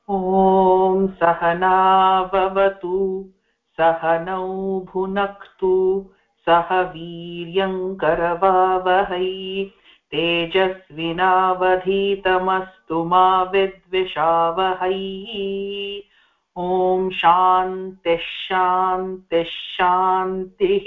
ॐ सहना भवतु सहनौ भुनक्तु सह वीर्यं करवावहै तेजस्विनावधीतमस्तु मा विद्विषावहै। ॐ शान्तिः शान्तिः शान्तिः।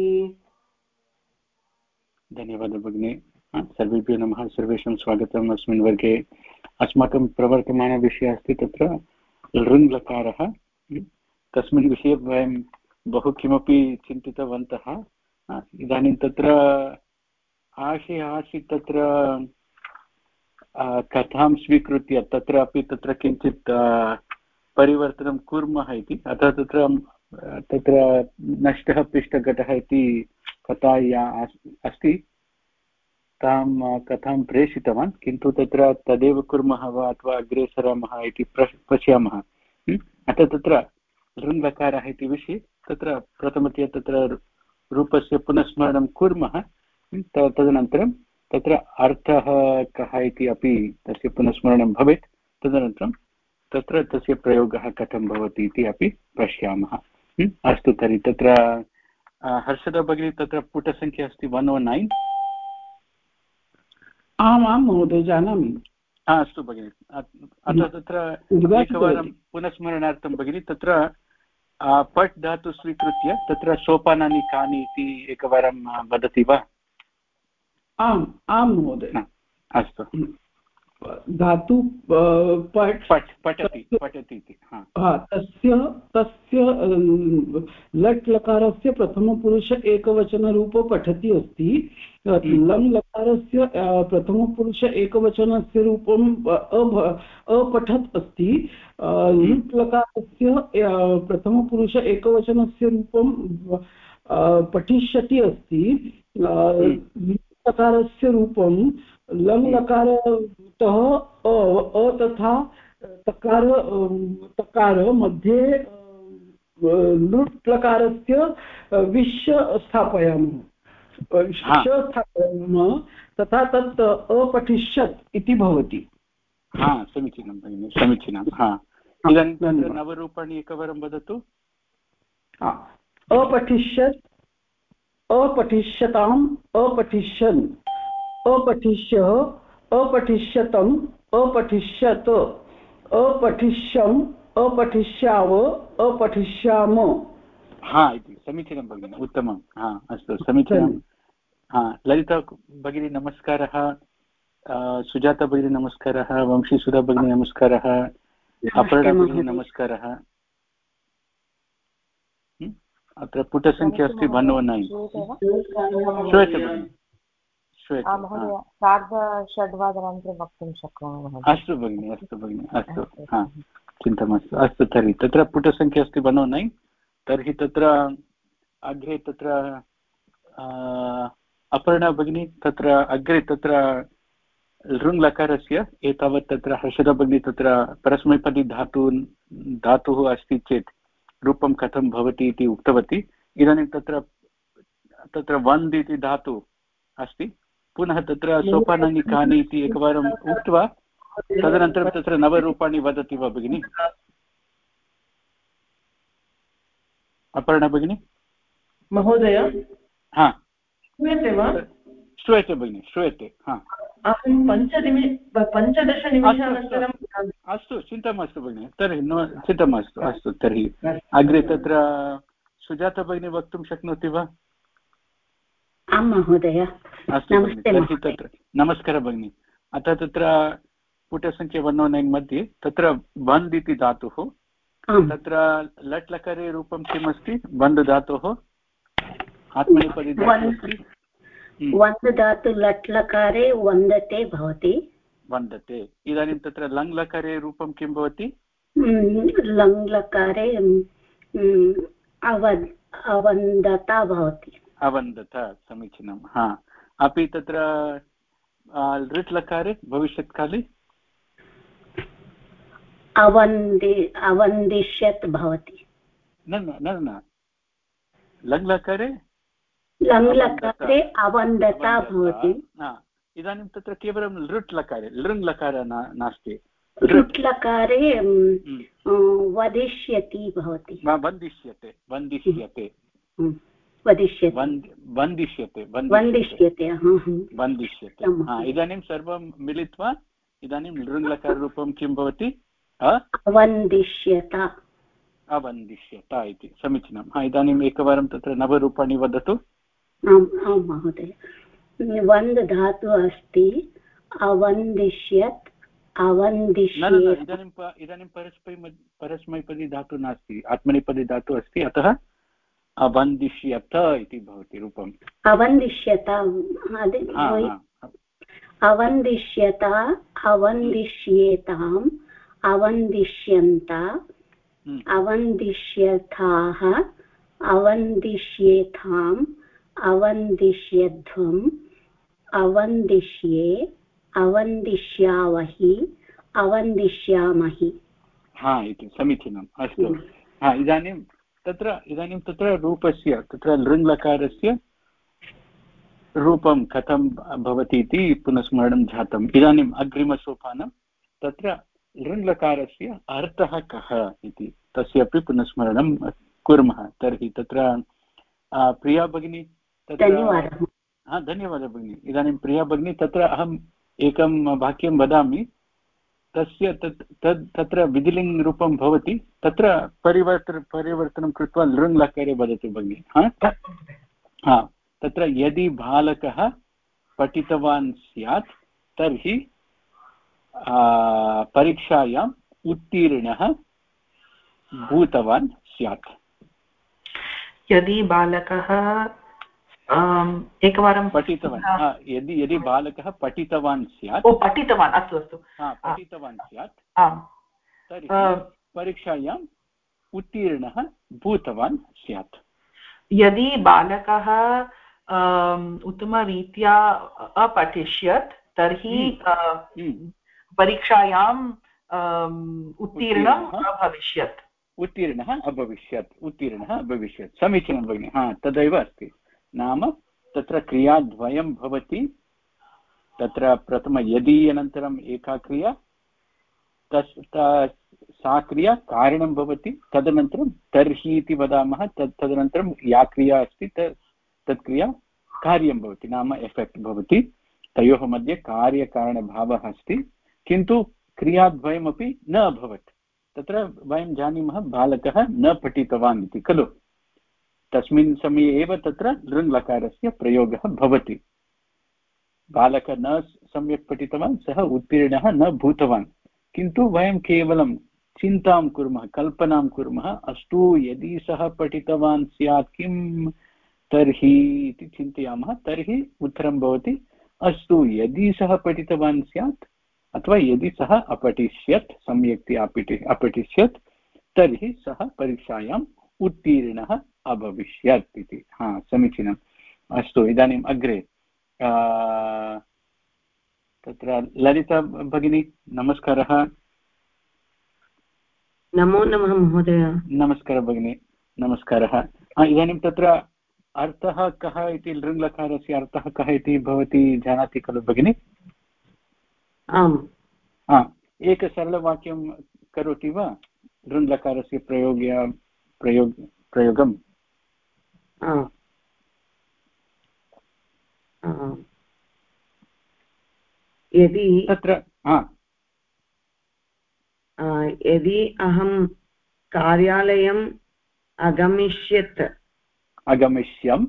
धन्यवादः भगिनी। सर्वेभ्यो नमः। सर्वेषां स्वागतम् अस्मिन् वर्गे। अस्माकं प्रवर्तमानविषयः अस्ति तत्र लृङ् लकारः। तस्मिन् विषये वयं बहु किमपि चिन्तितवन्तः। इदानीं तत्र आशयः आसीत् तत्र कथां स्वीकृत्य तत्रापि तत्र किञ्चित् परिवर्तनं कुर्मः इति। अतः तत्र नष्टः पिष्टघटः इति कथा या अस्ति तां कथां प्रेषितवान्, किन्तु तत्र तदेव कुर्मः वा अथवा अग्रे सरामः इति पश्यामः। अतः तत्र लृङ् लकारः इति विषये तत्र प्रथमतया तत्र रूपस्य पुनस्मरणं कुर्मः। तदनन्तरं तत्र अर्थः कः इति अपि तस्य पुनस्मरणं भवेत्। तदनन्तरं तत्र तस्य प्रयोगः कथं भवति इति अपि पश्यामः। अस्तु तर्हि तत्र हर्षदा भगिनी तत्र पुटसङ्ख्या अस्ति 109। आमां महोदय जानामि। अस्तु भगिनि। अतः तत्र एकवारं पुनस्मरणार्थं भगिनि तत्र पट् धातु स्वीकृत्य तत्र सोपानानि कानि इति एकवारं वदति वा? आम् आं महोदय। अस्तु। धातु पठति इति। तस्य लट् लकारस्य प्रथमपुरुष एकवचनरूपो पठति अस्ति। लङ् लकारस्य प्रथमपुरुष एकवचनस्य रूपम् अपठत् अस्ति। लुट् लकारस्य प्रथमपुरुष एकवचनस्य रूपं पठिष्यति अस्ति। लुट् लकारस्य रूपं लङ् लकारतः अ तथा तकार मध्ये लुट् लकारस्य विश् स्थापयामः तथा तत् अपठिष्यत् इति भवति। समीचीनं भगिनि, समीचीनं। इदानीं नवरूपाणि एकवारं वदतु। अपठिष्यत्, अपठिष्यताम्, अपठिष्यन्, अपठिष्यः, अपठिष्यतम्, अपठिष्यत, अपठिष्यम्, अपठिष्याव, अपठिष्याम। इति समीचीनं भगिनि, उत्तमम्। अस्तु, समीचीनं। ललिता भगिनी नमस्कारः। सुजाता भगिनी नमस्कारः। वंशीसुधा भगिनी नमस्कारः। अपर्णा भगिनी नमस्कारः। अत्र पुटसङ्ख्या अस्ति 109। श्रूयते भगिनि? महोदय सार्धषड्वादनानन्तरं वक्तुं शक्नोमि। अस्तु भगिनि, अस्तु भगिनि, अस्तु। चिन्ता मास्तु। अस्तु तर्हि तत्र पुटसङ्ख्या अस्ति 109। तर्हि तत्र अग्रे तत्र अपर्णा भगिनी तत्र अग्रे तत्र लृङ् लकारस्य एतावत् तत्र हर्षदा भगिनी तत्र परस्मैपदी धातुः अस्ति चेत् रूपं कथं भवति इति उक्तवती। इदानीं तत्र वन्द् इति धातु अस्ति। पुनः तत्र सोपानानि कानि इति एकवारम् उक्त्वा तदनन्तरं तत्र नवरूपाणि वदति वा भगिनि? अपर्णा भगिनी महोदय श्रूयते वा? श्रूयते भगिनि, श्रूयते। अहं 15 निमेषानन्तरं। अस्तु, चिन्ता मास्तु भगिनि। तर्हि चिन्ता मास्तु। अस्तु तर्हि अग्रे तत्र सुजाता भगिनी वक्तुं शक्नोति वा? आं महोदय। अस्तु भगिनि, तर्हि तत्र नमस्कारः भगिनि। अतः तत्र पुटसङ्ख्या 109 मध्ये तत्र वन्द् इति धातुः, तत्र लट् लकारे रूपं किम् अस्ति? वन्द् धातोः आत्मनेपदी धातुः अस्ति। वन्द् धातु लट् लकारे वन्दते भवति। वन्दते। इदानीं तत्र लङ् लकारे रूपं किं भवति? लङ् लकारे अवन्दता भवति। अवन्दता, समीचीनं। अपि तत्र लृट् लकारे भविष्यत्काले अवन्दिष्यत् भवति। न लङ् लकारे अवन्दता भवति। इदानीं तत्र केवलं लृट् लकारे लृङ् लकार नास्ति। लृट्लकारे वदिष्यति भवति वन्दिष्यते वदिष्यते वन्दिष्यते वन्दिष्यते वन्दिष्यते इदानीं सर्वं मिलित्वा इदानीं लृङ्लकाररूपं किं भवति अवन्दिष्यत अवन्दिष्यत इति समीचीनं इदानीम् एकवारं तत्र नवरूपाणि वदतु आं महोदय वन्द् धातु अस्ति अवन्दिष्यत् अवन्दिष्येत् इदानीं परस्मैपदी धातु नास्ति आत्मनेपदी धातु अस्ति अतः अवन्दिष्यत इति भवति रूपम् अवन्दिष्यत अवन्दिष्यत अवन्दिष्येताम् अवन्दिष्यन्त अवन्दिष्यथाः अवन्दिष्येथाम् अवन्दिष्यध्वम् अवन्दिष्ये अवन्दिष्यावहि अवन्दिष्यामहि इति समीचीनम् अस्तु इदानीं तत्र रूपस्य तत्र लृङ्लकारस्य रूपं कथं भवति इति पुनः स्मरणं जातम् इदानीम् अग्रिमसोपानं तत्र लृङ्लकारस्य अर्थः कः इति तस्यापि पुनः स्मरणं कुर्मः तर्हि तत्र प्रिया भगिनी धन्यवादः भगिनी इदानीं प्रिया भगिनी तत्र अहम् एकं वाक्यं वदामि तस्य तत्र विधिलिङ्ग् रूपं भवति तत्र परिवर्तनं कृत्वा लृङ्लकारे वदतु भगिनी तत्र यदि बालकः पठितवान् स्यात् तर्हि परीक्षायाम् उत्तीर्णः भूतवान् स्यात् यदि बालकः एकवारं पठितवान् यदि बालकः पठितवान् स्यात् पठितवान् अस्तु पठितवान् स्यात् तर्हि परीक्षायाम् उत्तीर्णः भूतवान् स्यात् यदि बालकः उत्तमरीत्या अपठिष्यत् तर्हि परीक्षायाम् उत्तीर्णः अभविष्यत् समीचीनं भगिनि तदैव अस्ति नाम तत्र क्रियाद्वयं भवति तत्र प्रथम यदि अनन्तरम् एका क्रिया सा क्रिया कारणं भवति तदनन्तरं तर्हि इति वदामः तदनन्तरं या क्रिया अस्ति तत् क्रिया कार्यं भवति नाम एफेक्ट् भवति तयोः मध्ये कार्यकारणभावः अस्ति किन्तु क्रियाद्वयमपि न अभवत् तत्र वयं जानीमः बालकः न पठितवान् इति खलु तस्मिन् समये एव तत्र लृङ्लकारस्य प्रयोगः भवति बालकः न सम्यक् पठितवान् सः उत्तीर्णः न भूतवान् किन्तु वयं केवलं चिन्तां कुर्मः कल्पनां कुर्मः अस्तु यदि सः पठितवान् स्यात् किं तर्हि इति चिन्तयामः तर्हि उत्तरं भवति अस्तु यदि सः पठितवान् स्यात् अथवा यदि सः अपठिष्यत् सम्यक्तया अपठिष्यत् तर्हि सः परीक्षायाम् उत्तीर्णः अभविष्यत् इति समीचीनम् अस्तु इदानीम् अग्रे तत्र ललिता भगिनी नमस्कारः नमो नमः महोदय नमस्कारः भगिनी नमस्कारः इदानीं तत्र अर्थः कः इति लृङ्लकारस्य अर्थः कः इति भवती जानाति खलु भगिनी आम् एकसरलवाक्यं करोति वा लृङ्लकारस्य प्रयोगं यदि तत्र यदि अहं कार्यालयम् अगमिष्यम्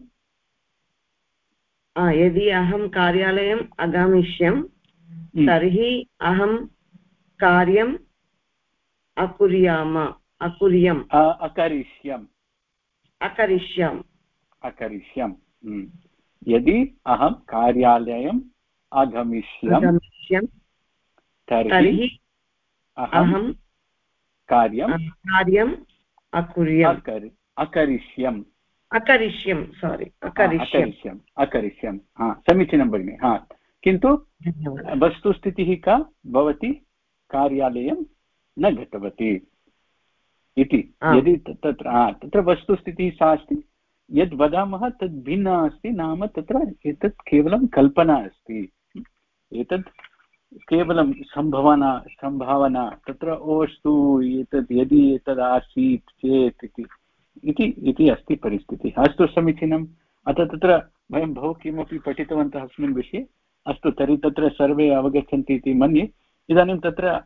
यदि अहं कार्यालयम् अगमिष्यम् तर्हि अहं कार्यम् अकरिष्यम् यदि अहं कार्यालयम् अगमिष्यम् तर्हि अहं कार्यम् अकरिष्यम् समीचीनं भगिनि किन्तु वस्तुस्थितिः का भवती कार्यालयं न गतवती इति यदि तत्र वस्तुस्थितिः सा अस्ति यद् वदामः तद् भिन्ना अस्ति नाम तत्र एतत् केवलं कल्पना अस्ति एतत् केवलं सम्भावना तत्र ओस्तु एतद् यदि एतद् आसीत् चेत् इति अस्ति परिस्थितिः। अस्तु समीचीनम्। अतः तत्र वयं बहु किमपि पठितवन्तः अस्मिन् विषये। अस्तु तर्हि तत्र सर्वे अवगच्छन्ति इति मन्ये। इदानीं तत्र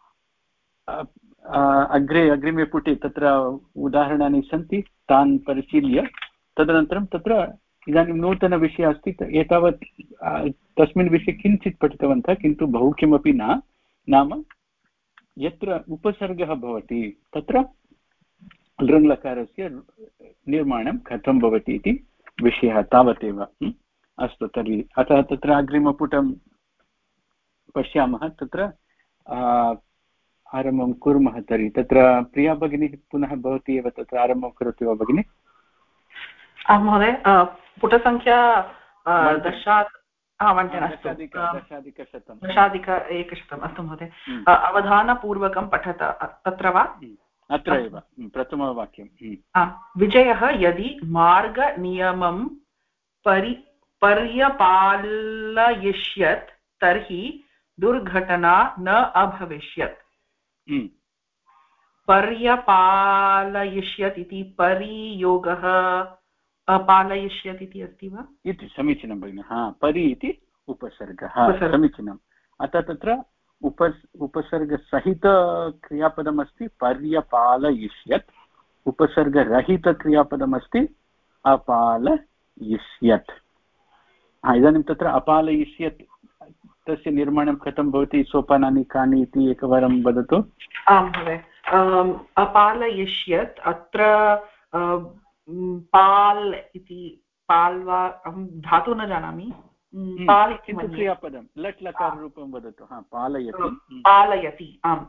अग्रिमे पुटे तत्र उदाहरणानि सन्ति, तान् परिशील्य तदनन्तरं तत्र इदानीं नूतनविषयः अस्ति। एतावत् तस्मिन् विषये किञ्चित् पठितवन्तः, किन्तु बहु किमपि न। नाम यत्र उपसर्गः भवति तत्र लृङ्लकारस्य निर्माणं कथं भवति इति विषयः, तावदेव। अस्तु तर्हि अतः तत्र अग्रिमपुटं पश्यामः। तत्र आरम्भं कुर्मः। तर्हि तत्र प्रिया भगिनी पुनः भवती एव तत्र आरम्भं करोति वा भगिनि? महोदय, पुटसङ्ख्या 10 10,100 अस्तु महोदय। अवधानपूर्वकं पठत तत्र वा? अत्र एव प्रथमवाक्यं। विजयः यदि मार्गनियमं पर्यपालयिष्यत् तर्हि दुर्घटना न अभविष्यत्। पर्यपालयिष्यत् इति परियोगः अपालयिष्यत् इति अस्ति वा? इति समीचीनं भगिनि। परि इति उपसर्गः, समीचीनम्। अतः तत्र उपसर्गसहितक्रियापदमस्ति पर्यपालयिष्यत्, उपसर्गरहितक्रियापदमस्ति अपालयिष्यत्। इदानीं तत्र अपालयिष्यत् तस्य निर्माणं कथं भवति, सोपानानि कानि इति एकवारं वदतु। आं महोदय। अपालयिष्यत् अत्र पाल् इति, पाल् वा, अहं धातु न जानामि। पाल् इति क्रियापदं लट् लकाररूपं वदतु। पालयति। पालयति, आम्।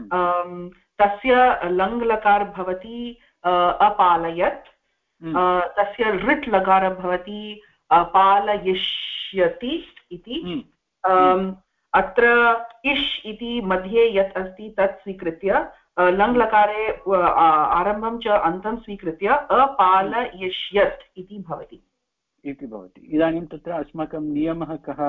तस्य लङ् लकार भवति अपालयत्, तस्य लृट् लकार भवति अपालयिष्यति इति। अत्र इष् इति मध्ये यत् अस्ति तत् स्वीकृत्य लङ् लकारे आरम्भं च अन्तं स्वीकृत्य अपालयिष्यत् इति भवति। इदानीं तत्र अस्माकं नियमः कः?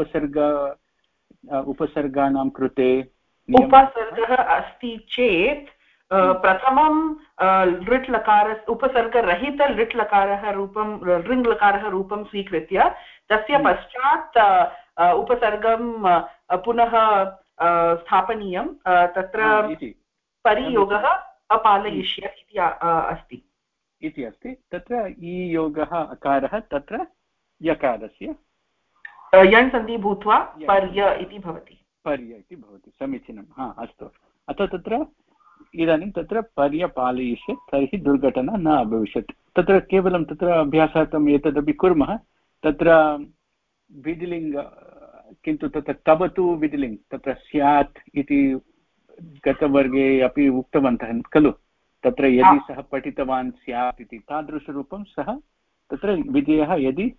उपसर्गाणां कृते उपसर्गः अस्ति चेत् प्रथमं लृट् लकार उपसर्गरहित लृट् लकारः रूपं लृङ् लकारः रूपं स्वीकृत्य तस्य पश्चात् उपसर्गं पुनः स्थापनीयं। तत्र परियोगः अपालयिष्यत् इति अस्ति। तत्र ईयोगः अकारः तत्र यकारस्य यण् सन्धि भूत्वा पर्य इति भवति। समीचीनं। अस्तु। अतः तत्र इदानीं तत्र पर्यपालयिष्यत् तर्हि दुर्घटना न अभविष्यत्। तत्र केवलं तत्र अभ्यासार्थम् एतदपि कुर्मः। तत्र विधिलिङ्ग्, किन्तु तत्र कबतु विधिलिङ्ग् तत्र स्यात् इति गतवर्गे अपि उक्तवन्तः खलु। तत्र यदि सः पठितवान् स्यात् इति तादृशरूपं सः तत्र विजयः यदि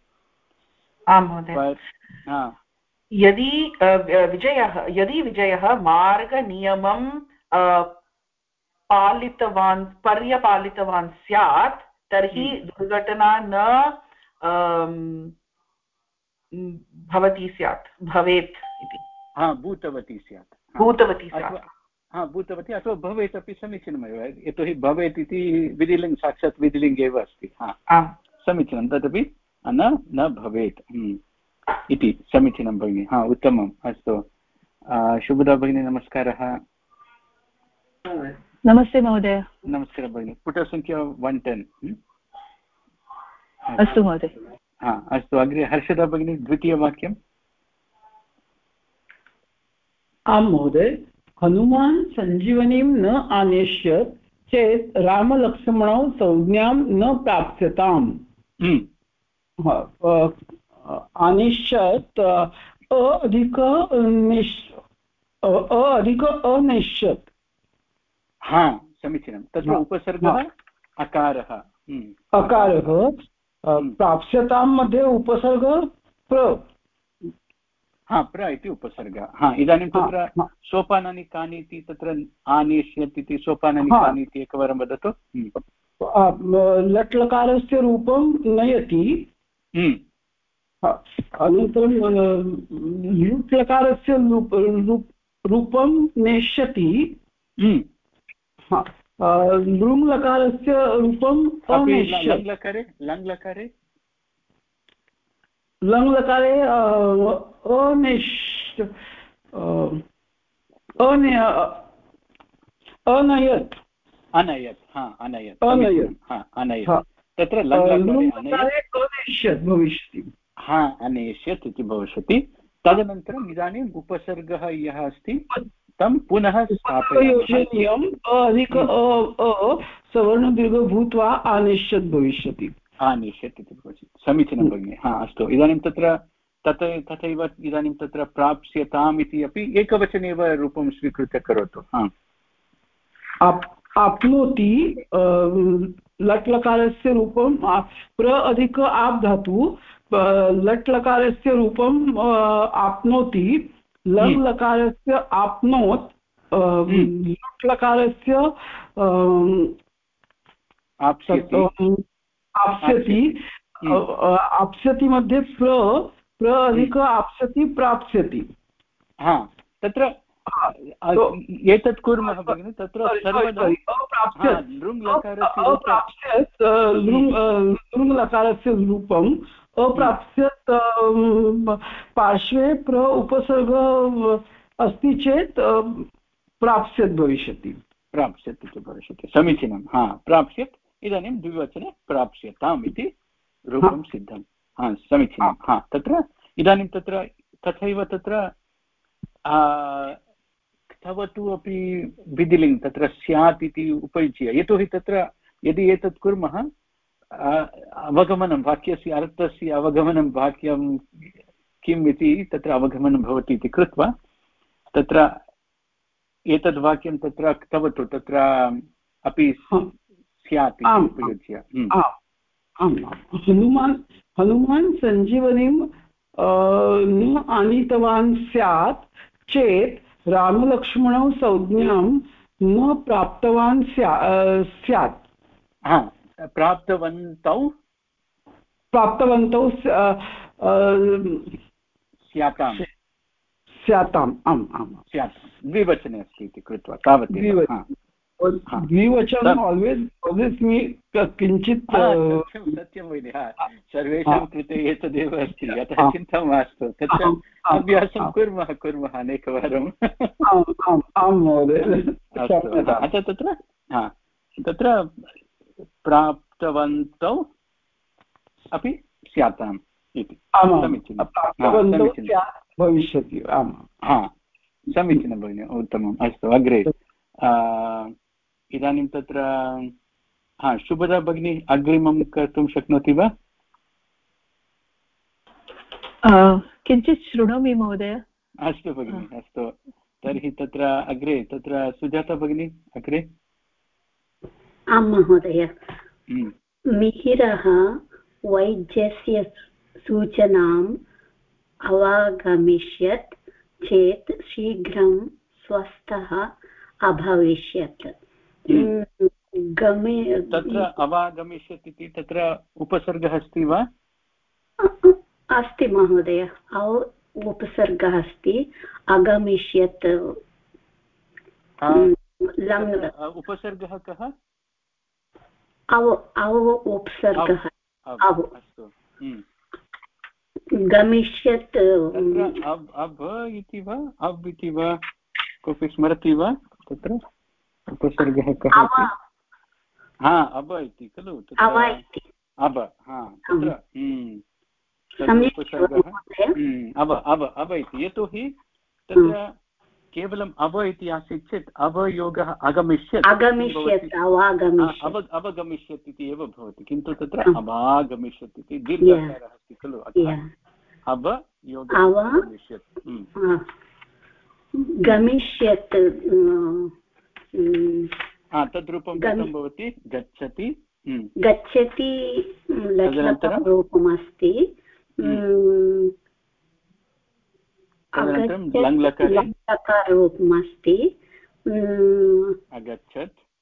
यदि विजयः मार्गनियमं पर्यपालितवान् स्यात् तर्हि दुर्घटना न भवेत् इति। भूतवती स्यात्। भूतवती अथवा भवेत् अपि समीचीनमेव, यतोहि भवेत् इति विधिलिङ्ग्, साक्षात् विधिलिङ्ग् एव अस्ति। समीचीनं, तदपि न भवेत् इति समीचीनं भगिनि। उत्तमम्। अस्तु, शुभदा भगिनी, नमस्कारः। नमस्ते महोदय। नमस्कारः भगिनि। पुटसङ्ख्या 110। अस्तु महोदय। अस्तु, अग्रे हर्षदा भगिनी, द्वितीयवाक्यम्। आं महोदय। हनुमान् सञ्जीवनीं न आनेष्यत् चेत् रामलक्ष्मणौ संज्ञां न प्राप्स्यताम्। आनिष्यत् अधिक अनिष्यत्। समीचीनं। तत्र उपसर्गः अकारः। प्राप्स्यतां मध्ये उपसर्ग प्र इति उपसर्गः। इदानीं तत्र सोपानानि कानि इति, तत्र आनेष्यत् इति सोपानानि कानि इति एकवारं वदतु। लट् लकारस्य रूपं नयति। अनन्तरं लुट् लकारस्य रूपं नेष्यति, लृङ् लकारस्य रूपम् अनेष्यति। लङ् लकारे अनयत् तत्र अनेष्यत् भविष्यति। अनेष्यत् इति भविष्यति। तदनन्तरम् इदानीम् उपसर्गः यः अस्ति तं पुनः योजनीयम् अधिक सवर्णदीर्घ भूत्वा आनेष्यत् भविष्यति। आनेष्यत् इति भवति। समीचीनं भगिनि। अस्तु। इदानीं तथैव इदानीं तत्र प्राप्स्यताम् इति अपि एकवचने एव रूपं स्वीकृत्य करोतु। आप्नोति लट् लकारस्य रूपं प्र अधिक आप् धातु, लट् लकारस्य रूपं आप्नोति, लङ् लकारस्य आप्नोत्, लट् लकारस्य आप्स्यति मध्ये प्र अधिक आप्स्यति प्राप्स्यति। तत्र एतत् कुर्मः भगिनि। तत्र लृङ् लकारस्य रूपम् अप्राप्स्यत् पार्श्वे प्र उपसर्ग अस्ति चेत् प्राप्स्यत् भविष्यति। प्राप्स्यत् इति भविष्यति। समीचीनं। प्राप्स्यत् इदानीं द्विवचने प्राप्स्यताम् इति रूपं सिद्धं। समीचीनं। तत्र इदानीं तत्र तथैव तत्र तव तु अपि विधिलिङ्ग् तत्र स्यात् इति उपयुज्य, यतोहि तत्र यदि एतत् कुर्मः अवगमनं वाक्यस्य अर्थस्य अवगमनं वाक्यं किम् इति तत्र अवगमनं भवति इति कृत्वा तत्र एतद् वाक्यं तत्र तव तु तत्र अपि स्यात् इति उपयुज्य। हनुमान् सञ्जीवनीं न आनीतवान् स्यात् चेत् रामलक्ष्मणौ संज्ञां न प्राप्तवान् स्यात्। प्राप्तवन्तौ स्याताम्। आम् द्विवचने अस्ति इति कृत्वा तावदेव। द्विवचनं always किञ्चित् सत्यं वैद्य। सर्वेषां कृते एतदेव अस्ति, अतः चिन्ता मास्तु। तत्र अभ्यासं कुर्मः अनेकवारम्। आं महोदय। अतः तत्र प्राप्तवन्तौ अपि स्याताम् इति समीचीनं भविष्यति। समीचीनं भगिनि। उत्तमम्। अस्तु। अग्रे इदानीं तत्र शुभदा भगिनी अग्रिमं कर्तुं शक्नोति वा? किञ्चित् शृणोमि महोदय। अस्तु भगिनि। अस्तु तर्हि तत्र अग्रे तत्र सुजाता भगिनी अग्रे। आं महोदय। मिहिरः वैद्यस्य सूचनाम् अवागमिष्यत् चेत् शीघ्रं स्वस्थः अभविष्यत्। तत्र अवागमिष्यत् इति तत्र उपसर्गः अस्ति वा? अस्ति महोदय। उपसर्गः अस्ति। अगमिष्यत् उपसर्गः कः? उपसर्गः। अस्तु। गमिष्यत् अब् इति वा अब् इति वा कोऽपि स्मरति वा? तत्र उपसर्गः कः इति? अब इति खलु? अब तत्र उपसर्गः अब इति। यतोहि तत्र केवलम् अव इति आसीत् चेत् अवयोगः अवगमिष्यत् इति एव भवति, किन्तु तत्र अवागमिष्यत् इति दीर्घकारः अस्ति खलु, अतः अवयोगः अवगमिष्यत् गमिष्यत्। तद्रूपं कथं भवति? गच्छति रूपमस्ति। लङ्लकाररूपमस्ति।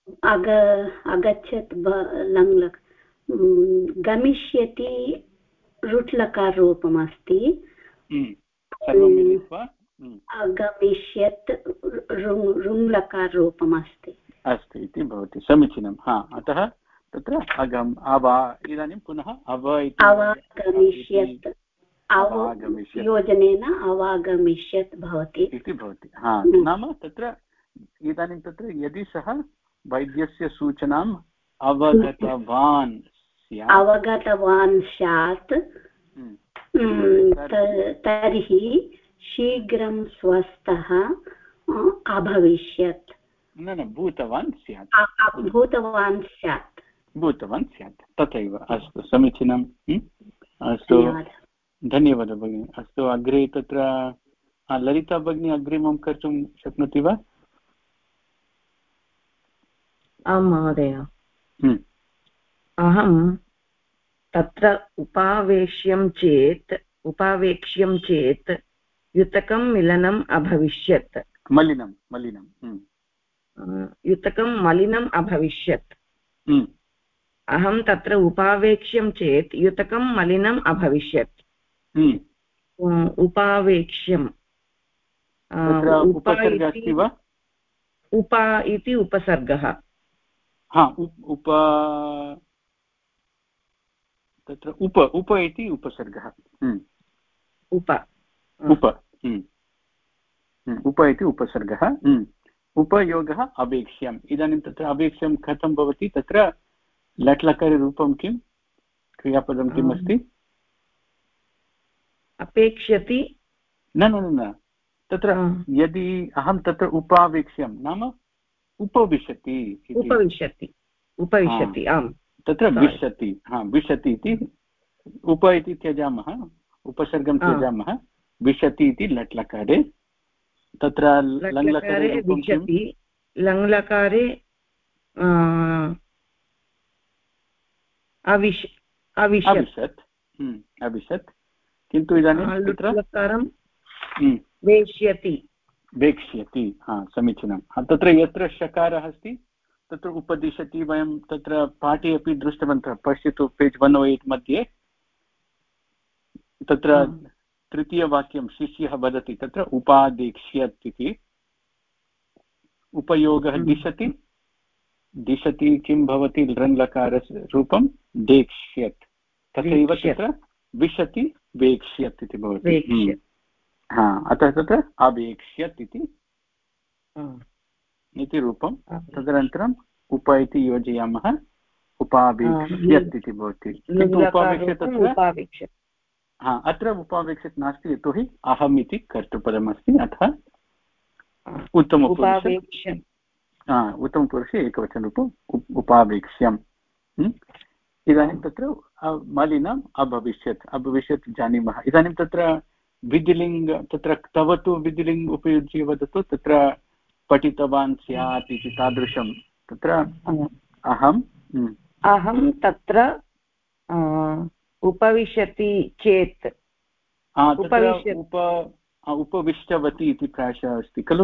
अगच्छत् लङ्लक्। गमिष्यति रुट्लकाररूपमस्ति सर्वं मिलित्वा अगमिष्यत् रुङ्लकाररूपमस्ति अस्ति इति भवति समीचीनं अतः तत्र अगम् अवा इदानीं पुनः अव इति अवागमिष्यत् योजनेन अवागमिष्यत् भवति इति भवति नाम तत्र इदानीं तत्र यदि सः वैद्यस्य सूचनाम् अवगतवान् स्यात् तर्हि शीघ्रं स्वस्थः अभविष्यत् न भूतवान् स्यात् तथैव अस्तु समीचीनम् अस्तु धन्यवादः भगिनी अस्तु अग्रे तत्र ललिता भगिनी अग्रिमं कर्तुं शक्नोति वा आं महोदय अहं तत्र उपावेक्ष्यं चेत् युतकं मिलनम् अभविष्यत् युतकं मलिनम् अभविष्यत् अहं तत्र उपावेक्ष्यं चेत् युतकं मलिनम् अभविष्यत् उपावेक्ष्यम् उपा इति उपसर्गः तत्र उप इति उपसर्गः उप इति उपसर्गः उपयोगः अवेक्ष्यम् इदानीं तत्र अवेक्ष्यं कथं भवति तत्र लट्लकाररूपं किं क्रियापदं किम् अस्ति अपेक्ष्यति न तत्र यदि अहं तत्र उपावेक्ष्यं नाम उपविशति आम् तत्र विशति इति उप इति त्यजामः उपसर्गं त्यजामः विशति इति लट्लकारे तत्र लङ्लकारे लङ्लकारे अविशत् किन्तु इदानीं तत्र वेक्ष्यति समीचीनं तत्र यत्र शकारः अस्ति तत्र उपदिशति वयं तत्र पाठे अपि दृष्टवन्तः पश्यतु पेज् 108 मध्ये तत्र तृतीयवाक्यं शिष्यः वदति तत्र उपादेक्ष्यत् इति उपयोगः दिशति किं भवति लृङ्लकारस्य रूपं देक्ष्यत् तथैव तत्र विशति वेक्ष्यत् इति भवति अतः तत्र अवेक्ष्यत् इति रूपं तदनन्तरम् उप इति योजयामः उपावेक्ष्यत् इति भवति किन्तु उपावेक्ष्यत् अत्र उपावेक्ष्यत् नास्ति यतोहि अहम् इति कर्तृपदमस्ति अतः उत्तमपुरुषे एकवचनरूपम् उपावेक्ष्यम् इदानीं तत्र मलिनम् अभविष्यत् जानीमः इदानीं तत्र विधिलिङ्ग तत्र तव तु विधिलिङ्ग उपयुज्य वदतु तत्र पठितवान् स्यात् इति तादृशं तत्र अहं तत्र उपविशति चेत् उपविष्टवती इति प्रायशः अस्ति खलु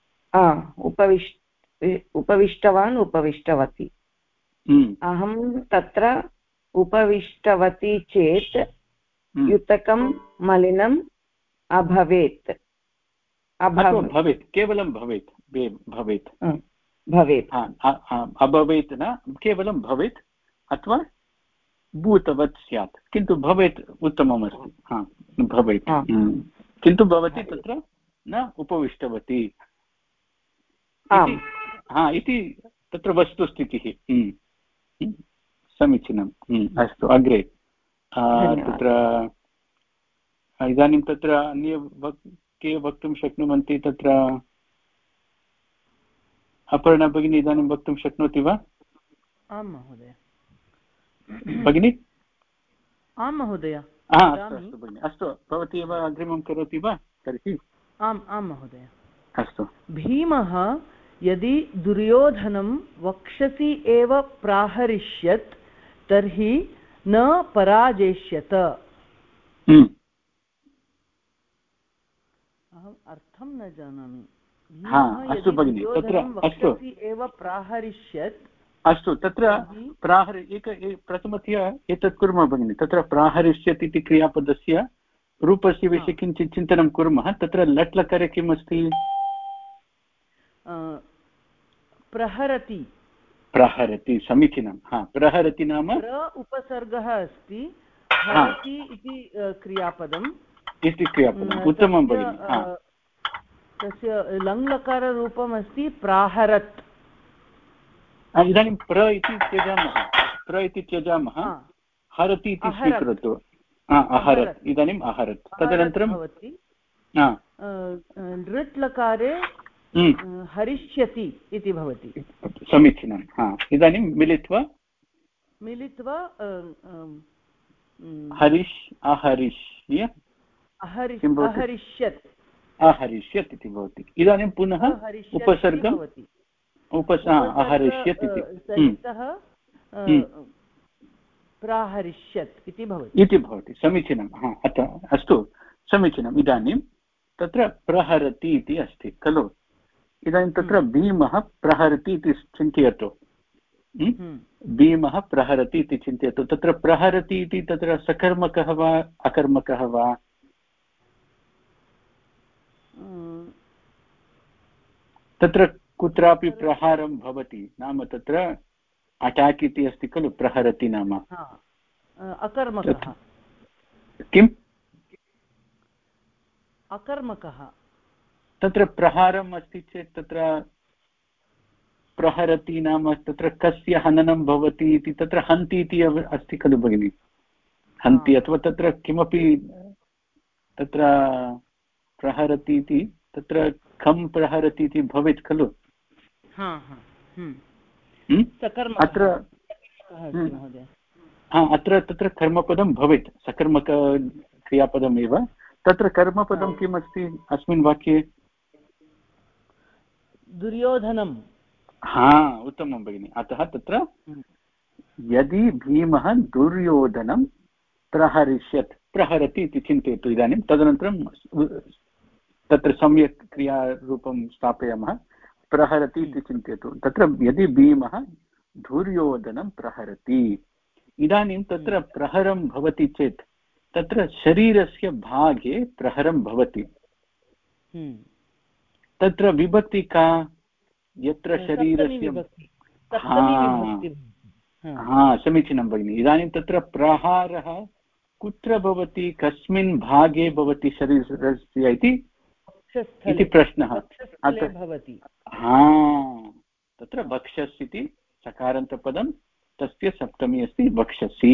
उपविष्टवान् उपविष्टवती अहं तत्र उपविष्टवती चेत् युतकं मलिनम् अभवेत् केवलं भवेत् अभवेत् न केवलं भवेत् अथवा भूतवत् स्यात् किन्तु भवेत् उत्तममस्ति भवेत् किन्तु भवती तत्र न उपविष्टवती इति तत्र वस्तुस्थितिः समीचीनम् अस्तु अग्रे तत्र इदानीं तत्र अन्ये के वक्तुं शक्नुवन्ति तत्र अपर्णा भगिनी इदानीं वक्तुं शक्नोति वा आं महोदय भगिनी आं महोदय अस्तु भगिनि अस्तु भवती एव अग्रिमं करोति वा तर्हि आं महोदय अस्तु भीमः यदि दुर्योधनं वक्षसि एव प्राहरिष्यत् तर्हि न पराजेष्यत अहम् अर्थं न जानामि अस्तु भगिनि तत्र अस्तु एव प्राहरिष्यत् अस्तु तत्र प्रथमतया एतत् कुर्मः भगिनि तत्र प्राहरिष्यत् इति क्रियापदस्य रूपस्य विषये किञ्चित् चिन्तनं कुर्मः तत्र लट् लकारे किम् अस्ति प्रहरति प्रहरति समीचीनं प्रहरति नाम उपसर्गः अस्ति हरति इति क्रियापदम् उत्तमं भगिनि तस्य लङ्लकाररूपम् अस्ति प्राहरत् इदानीं प्र इति त्यजामः हरति इति स्वीकरोतु अहरत् इदानीम् अहरत् तदनन्तरं लृट् लकारे हरिष्यति इति भवति समीचीनं इदानीं मिलित्वा हरिष् अहरिष्य अहरिष्यत् इति भवति इदानीं पुनः उपसर्गम् अहरिष्यत् इति प्राहरिष्यत् इति भवति समीचीनं अस्तु समीचीनम् इदानीं तत्र प्रहरति इति अस्ति खलु इदानीं तत्र भीमः प्रहरति इति चिन्तयतु भीमः प्रहरति इति चिन्तयतु तत्र प्रहरति इति तत्र सकर्मकः वा अकर्मकः वा तत्र कुत्रापि प्रहारं भवति नाम तत्र अटाक् इति अस्ति खलु प्रहरति नाम अकर्मकः किम् अकर्मकः तत्र प्रहारम् अस्ति चेत् तत्र प्रहरति नाम तत्र कस्य हननं भवति इति तत्र हन्ति इति अस्ति खलु भगिनि हन्ति अथवा तत्र किमपि तत्र प्रहरति इति तत्र खं प्रहरति इति भवेत् खलु अत्र तत्र कर्मपदं भवेत् सकर्मकक्रियापदमेव तत्र कर्मपदं किम् अस्ति अस्मिन् वाक्ये दुर्योधनम् उत्तमं भगिनि अतः तत्र यदि भीमः दुर्योधनं प्रहरिष्यत् प्रहरति इति चिन्तयतु इदानीं तदनन्तरं तत्र सम्यक् क्रियारूपं स्थापयामः प्रहरति इति चिन्तयतु तत्र यदि भीमः दुर्योधनं प्रहरति इदानीं तत्र प्रहरं भवति चेत् तत्र शरीरस्य भागे प्रहरं भवति तत्र विभक्ति का यत्र शरीरस्य समीचीनं भगिनि इदानीं तत्र प्रहारः कुत्र भवति कस्मिन् भागे भवति शरीरस्य इति प्रश्नः तत्र वक्षस् इति सकारान्तपदं तस्य सप्तमी अस्ति वक्षसि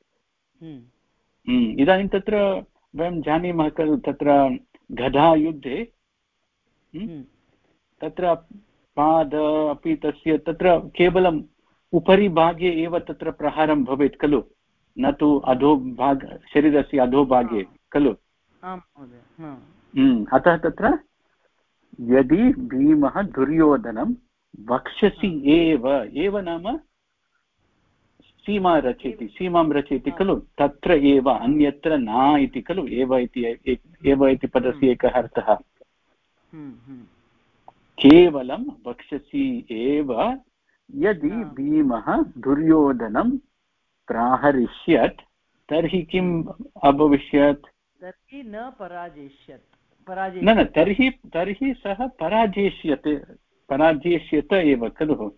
इदानीं तत्र वयं जानीमः खलु तत्र गदायुद्धे तत्र पाद अपि तस्य तत्र केवलम् उपरि भागे एव तत्र प्रहारं भवेत् खलु न तु अधोभाग शरीरस्य अधोभागे खलु अतः तत्र यदि भीमः दुर्योधनं वक्षसि एव नाम सीमां रचयति खलु तत्र एव अन्यत्र न इति खलु एव इति पदस्य एकः अर्थः केवलं वक्षसि एव यदि भीमः दुर्योधनं प्राहरिष्यत् तर्हि किम् अभविष्यत् तर्हि न पराजेष्यत् न तर्हि सः पराजेष्यत एव खलु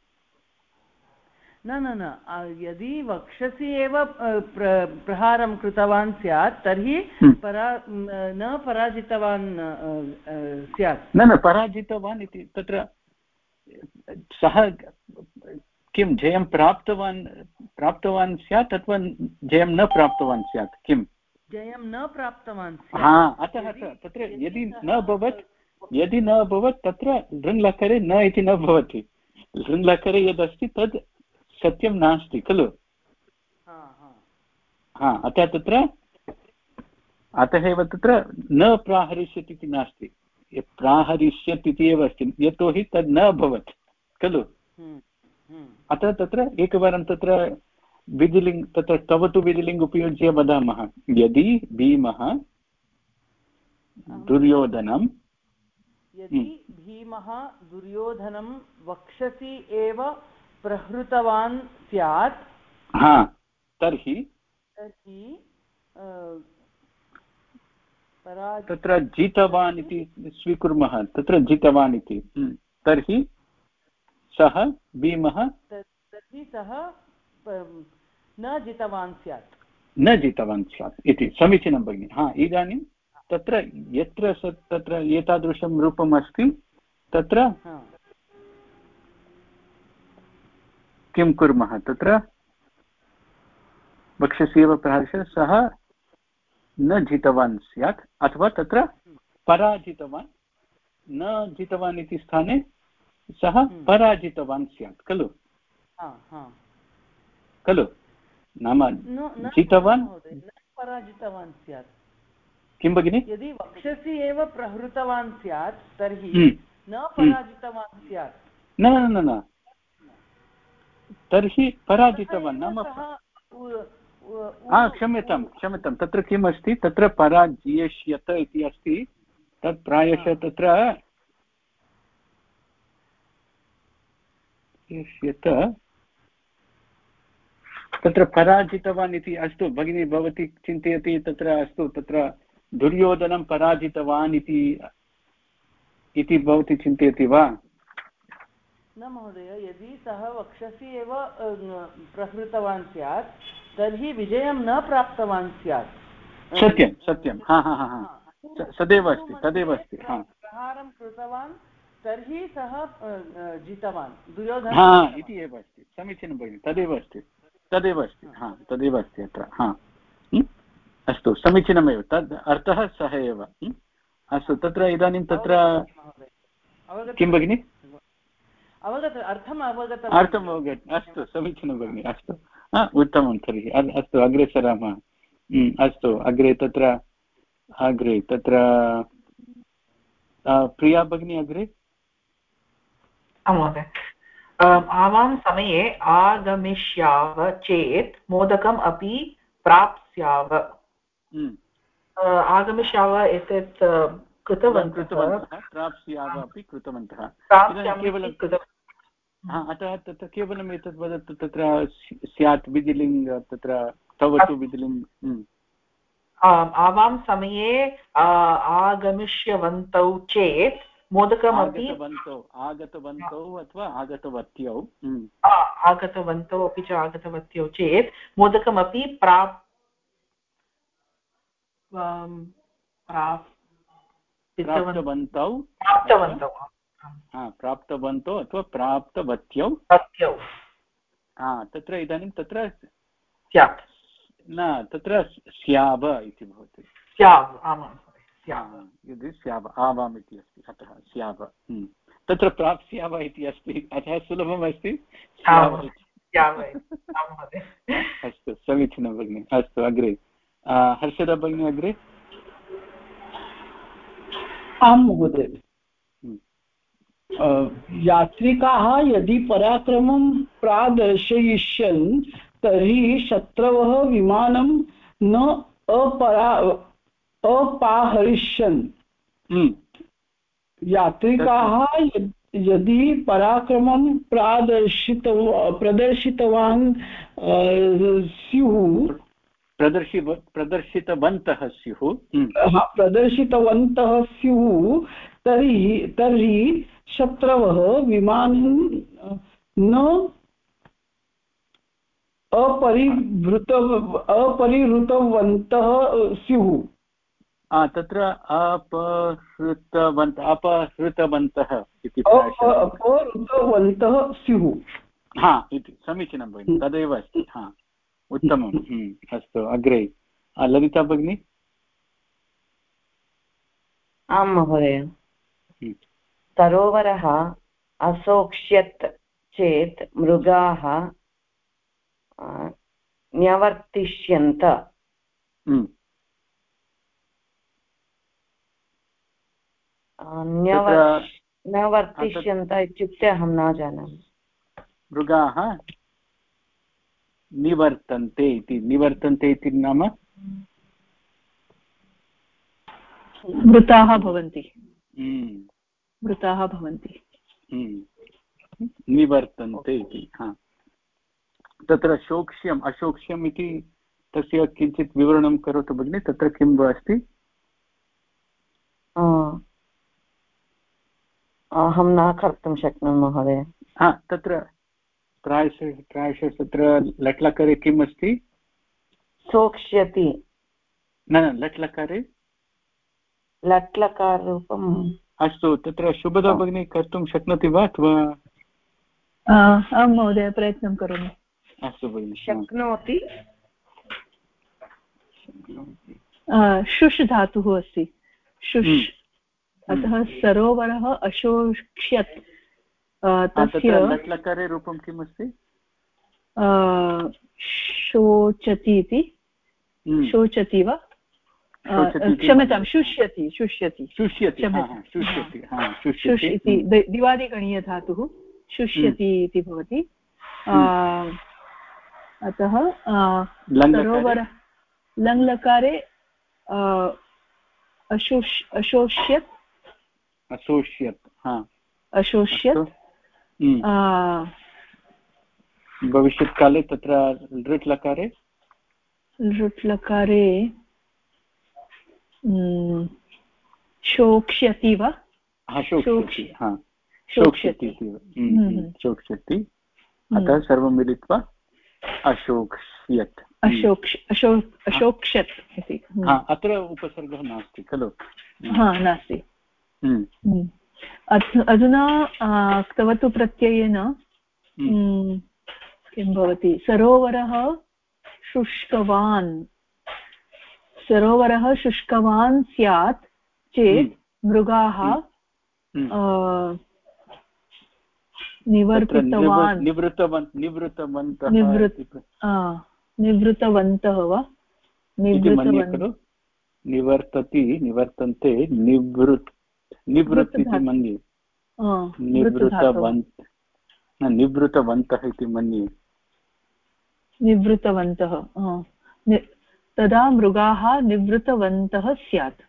न यदि वक्षसि एव प्रहारं कृतवान् स्यात् तर्हि न पराजितवान् स्यात् न पराजितवान् इति तत्र सः किं जयं प्राप्तवान् स्यात् अथवा जयं न प्राप्तवान् स्यात् किं जयं न प्राप्तवान् अतः तत्र यदि न अभवत् तत्र लृङ्लकारे न इति न भवति लृङ्लकारे यदस्ति तद् सत्यं नास्ति खलु अतः एव तत्र न प्राहरिष्यत् इति नास्ति प्राहरिष्यत् इति एव अस्ति यतोहि तद् न अभवत् खलु अतः तत्र एकवारं तत्र विधिलिङ्ग् तत्र कवतु विधिलिङ्ग् उपयुज्य वदामः यदि भीमः दुर्योधनं वक्षसि एव प्रहृतवान् स्यात् तर्हि तत्र जितवान् इति स्वीकुर्मः तत्र जितवान् इति तर्हि सः भीमः तर्हि सः न जितवान् स्यात् इति समीचीनं भगिनि इदानीं तत्र यत्र तत्र एतादृशं रूपम् अस्ति तत्र किं कुर्मः तत्र वक्षस्यैव प्रहर्षः सः न जितवान् स्यात् अथवा तत्र पराजितवान् न जितवान् इति स्थाने सः पराजितवान् स्यात् खलु नाम जितवान् पराजितवान् स्यात् किं भगिनि यदि वक्षसि एव प्रहृतवान् स्यात् तर्हि न पराजितवान् स्यात् न तर्हि पराजितवान् नाम क्षम्यतां तत्र किम् अस्ति तत्र पराजयष्यत इति अस्ति तत् प्रायशः तत्र पराजितवान् इति अस्तु भगिनी भवती चिन्तयति तत्र अस्तु तत्र दुर्योधनं पराजितवान् इति भवती चिन्तयति वा न महोदय यदि सः वक्षसि एव प्रहृतवान् स्यात् तर्हि विजयं न प्राप्तवान् स्यात् सत्यं तदेव अस्ति प्रहारं कृतवान् तर्हि सः जितवान् दुर्योधनः इति एव अस्ति समीचीनं भगिनि तदेव अस्ति अत्र अस्तु समीचीनमेव तद् अर्थः सः एव अस्तु तत्र इदानीं तत्र किं भगिनि अर्थम् अवगतम् अस्तु समीचीनं भगिनि अस्तु उत्तमं तर्हि अस्तु अग्रे सरामः अस्तु अग्रे तत्र प्रिया भगिनी अग्रे महोदय आवां समये आगमिष्याव चेत् मोदकम् अपि प्राप्स्याव आगमिष्याव एतत् कृतवन्तः प्राप्स्याव अपि कृतवन्तः अतः तत्र केवलम् एतत् वदतु तत्र स्यात् विधिलिङ्ग् तत्र तवतु विधिलिङ्ग् आवां समये आगमिष्यवन्तौ चेत् मोदकमपि आगतवन्तौ अथवा आगतवत्यौ आगतवन्तौ अपि च आगतवत्यौ चेत् मोदकमपि प्राप्तवन्तौ अथवा प्राप्तवत्यौ तत्र इदानीं तत्र स्यात् न तत्र स्याव इति भवति यदि स्याव आवाम् इति अस्ति अतः स्याव तत्र प्राप्स्याव इति अस्ति अतः सुलभम् अस्ति अस्तु समीचीनं भगिनि अस्तु अग्रे हर्षदा भगिनी अग्रे आं महोदय यात्रिकाः यदि पराक्रमं प्रादर्शयिष्यन् तर्हि शत्रवः विमानं न अपाहरिष्यन् यात्रिकाः यदि पराक्रमं प्रदर्शितवान् स्युः प्रदर्शितवन्तः स्युः तर्हि शत्रवः विमानं न अपहृतवन्तः स्युः तत्र अपहृतवन्तः इति अपहृतवन्तः स्युः इति समीचीनं भगिनि तदेव अस्ति उत्तमम् अस्तु अग्रे ललिता भगिनी आं महोदय सरोवरः असोक्ष्यत् चेत् मृगाः न्यवर्तिष्यन्त न्यवर्तिष्यन्त इत्युक्ते अहं न जानामि मृगाः निवर्तन्ते इति नाम मृताः भवन्ति निवर्तन्ते इति। तत्र शोक्ष्यम् अशोक्ष्यम् इति तस्य किञ्चित् विवरणं करोतु भगिनि, तत्र किं वा अस्ति? अहं न कर्तुं शक्नोमि महोदय। तत्र प्रायशः तत्र लट्लकारे किम् अस्ति? सोक्ष्यति। न लट्लकारे लट्लकाररूपम्। अस्तु, तत्र शुभदा भगिनी कर्तुं शक्नोति वा अथवा? आं महोदय, प्रयत्नं करोमि। अस्तु भगिनि। शक्नोति। शुष् धातुः अस्ति, शुष्, अतः सरोवरः अशोक्ष्यत्। तस्य लट्लकारे रूपं किम् अस्ति? शोचति इति। शोचति वा? क्षम्यतां, शुष्यति। शुष् इति दिवादिगणीयधातुः, शुष्यति इति भवति। अतः सरोवर लङ्लकारे अशोष्यत् भविष्यत्काले तत्र लृट्लकारे शोक्ष्यति वा? शोक्ष्यति। अतः सर्वं मिलित्वा अशोक्ष्यत्। अशोक्ष्यत् इति। अत्र उपसर्गः नास्ति खलु? नास्ति। अधुना क्तवतु प्रत्ययेन किं भवति? सरोवरः शुष्कवान् स्यात् चेत् मृगाः निवृतवन्तः वा? निवर्तति, निवर्तन्ते, निवृत्ति मन्ये। निवृतवन्तः इति मन्ये। निवृतवन्तः, तदा मृगाः निवृतवन्तः स्यात्।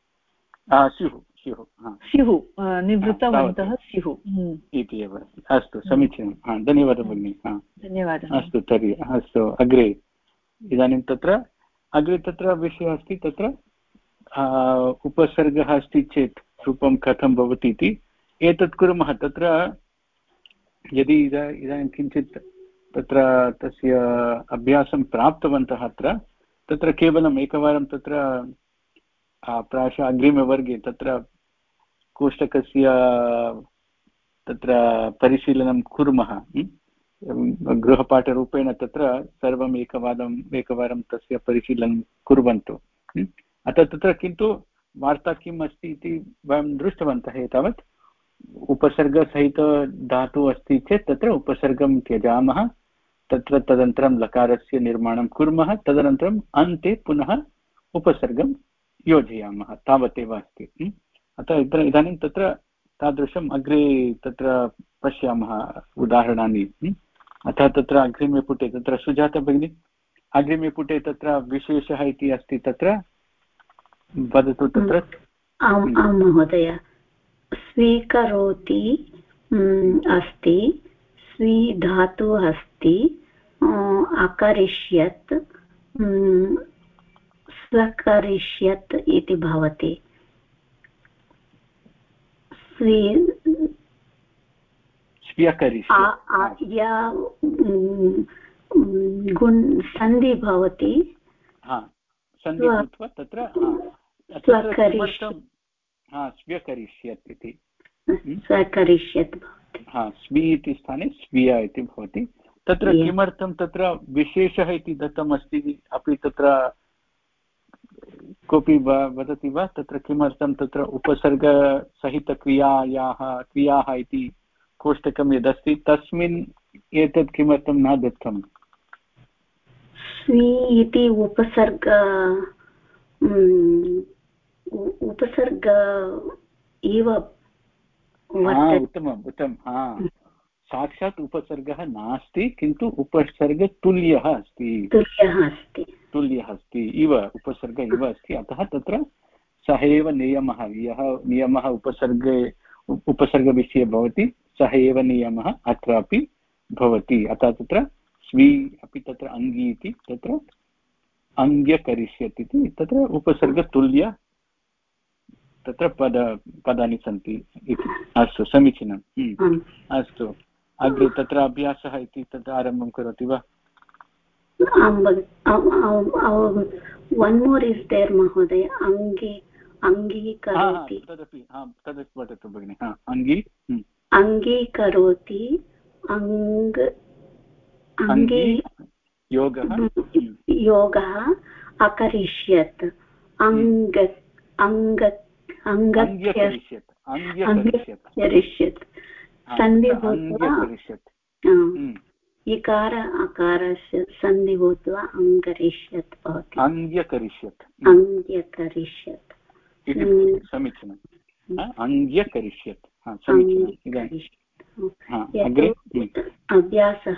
स्युः, निवृतवन्तः स्युः इति एव। अस्तु, समीचीनं। धन्यवादः भगिनि। धन्यवादः। अस्तु तर्हि, अस्तु अग्रे। इदानीं तत्र विषयः अस्ति, तत्र उपसर्गः अस्ति चेत् रूपं कथं भवति इति एतत् कुर्मः। तत्र यदि इदानीं किञ्चित् तत्र तस्य अभ्यासं प्राप्तवन्तः तत्र केवलम् एकवारं तत्र प्रायशः अग्रिमवर्गे तत्र कोष्टकस्य तत्र परिशीलनं कुर्मः। गृहपाठरूपेण तत्र सर्वम् एकवारं तस्य परिशीलनं कुर्वन्तु। अतः तत्र किन्तु वार्ता किम् अस्ति इति वयं दृष्टवन्तः एतावत्। उपसर्गसहितधातुः अस्ति चेत् तत्र उपसर्गं त्यजामः, तत्र तदनन्तरं लकारस्य निर्माणं कुर्मः, तदनन्तरम् अन्ते पुनः उपसर्गं योजयामः, तावदेव अस्ति। अतः इदानीं तत्र तादृशम् अग्रे तत्र पश्यामः उदाहरणानि। अतः तत्र अग्रिमे पुटे तत्र सुजाता भगिनी, अग्रिमे पुटे तत्र विशेषः इति अस्ति, तत्र वदतु। तत्र आम् महोदय, स्वीकरोति अस्ति, स्वी धातुः अस्ति, अकरिष्यत्, स्वकरिष्यत् इति भवति। सन्धि भवति, तत्र स्व्यकरिष्यत् इति। स्वकरिष्यत् स्वी इति स्थाने स्वीय इति भवति। तत्र किमर्थं तत्र विशेषः इति दत्तमस्ति? अपि तत्र कोऽपि वदति वा? तत्र किमर्थं तत्र उपसर्गसहितक्रियाः इति कोष्टकं यदस्ति तस्मिन् एतत् किमर्थं न दत्तम्? स्वी इति उपसर्ग एव। उत्तमं। साक्षात् उपसर्गः नास्ति, किन्तु उपसर्गतुल्यः अस्ति इव, उपसर्ग इव अस्ति। अतः तत्र सः एव नियमः, यः नियमः उपसर्गविषये भवति सः एव नियमः अत्रापि भवति। अतः तत्र स्वी अपि तत्र अङ्गी इति तत्र अङ्ग्यकरिष्यत् इति तत्र उपसर्गतुल्य तत्र पदानि सन्ति इति। अस्तु समीचीनम्। अस्तु अग्रे तत्र अभ्यासः इति तत्र आरम्भं करोति वा? one more is there महोदय, अङ्गीकरोति तदपि वदतु भगिनि। अङ्गी अङ्गीकरोति योगः अकरिष्यत् अङ्गकरिष्यत् सन्धि भूत्वा इकार अकारस्य सन्धि भूत्वा अङ्गकरिष्यत् भवति। अङ्ग्यकरिष्यत् समीचीनम्। अङ्ग्यकरिष्यत् समीचीनम्। अभ्यासः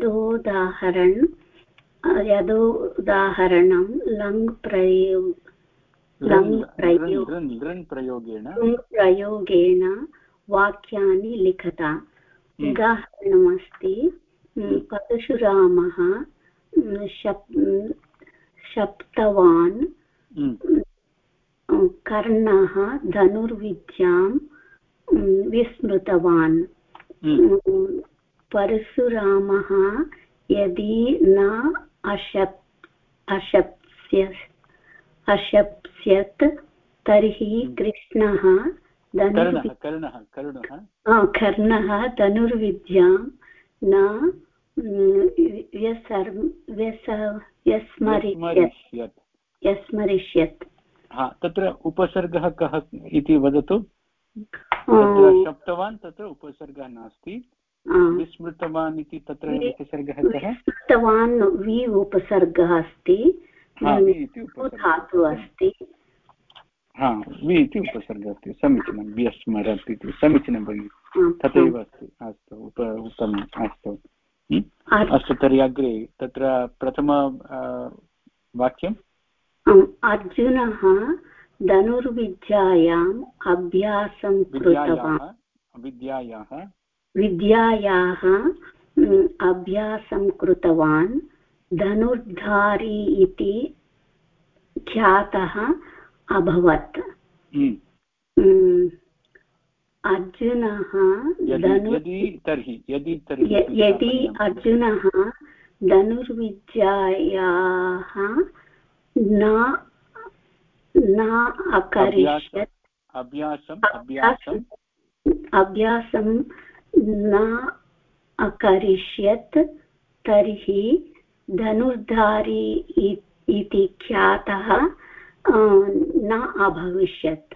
यदोदाहरणं लङ् प्रयोगेण वाक्यानि लिखता। उदाहरणमस्ति परशुरामः शप्तवान्, कर्णः धनुर्विद्यां विस्मृतवान्। परशुरामः यदि न अशप्स्यत् तर्हि कृष्णः कर्णः धनुर्विद्यां न व्यस्मरिष्यत्। तत्र उपसर्गः कः इति वदतु। तत्र शप्तवान् तत्र उपसर्गः नास्ति। विस्मृतवान् इति तत्र उपसर्गः कः? विस्मृतवान् वि उपसर्गः अस्ति, धातु अस्ति। वि इति उपसर्गः अस्ति। समीचीनं। व्यस्मरत् इति समीचीनं भगिनि, तथैव अस्ति। अस्तु उत्तमम्। अस्तु तर्हि अग्रे तत्र प्रथम वाक्यम्। अर्जुनः धनुर्विद्यायाम् अभ्यासं कृतवान्। विद्यायाः अभ्यासं कृतवान्। धनुर्धारी इति ख्यातः अभवत्। अर्जुनः यदि अर्जुनः धनुर्विद्यायाः न अकरिष्यत्, अभ्यासं न अकरिष्यत् तर्हि धनुर्धारी इति ख्यातः न अभविष्यत्।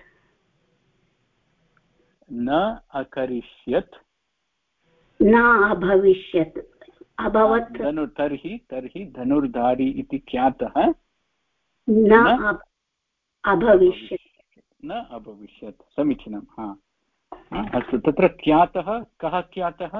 अभवत्। तर्हि धनुर्धारी इति ख्यातः न अभविष्यत्। समीचीनं। अस्तु तत्र ख्यातः कः? ख्यातः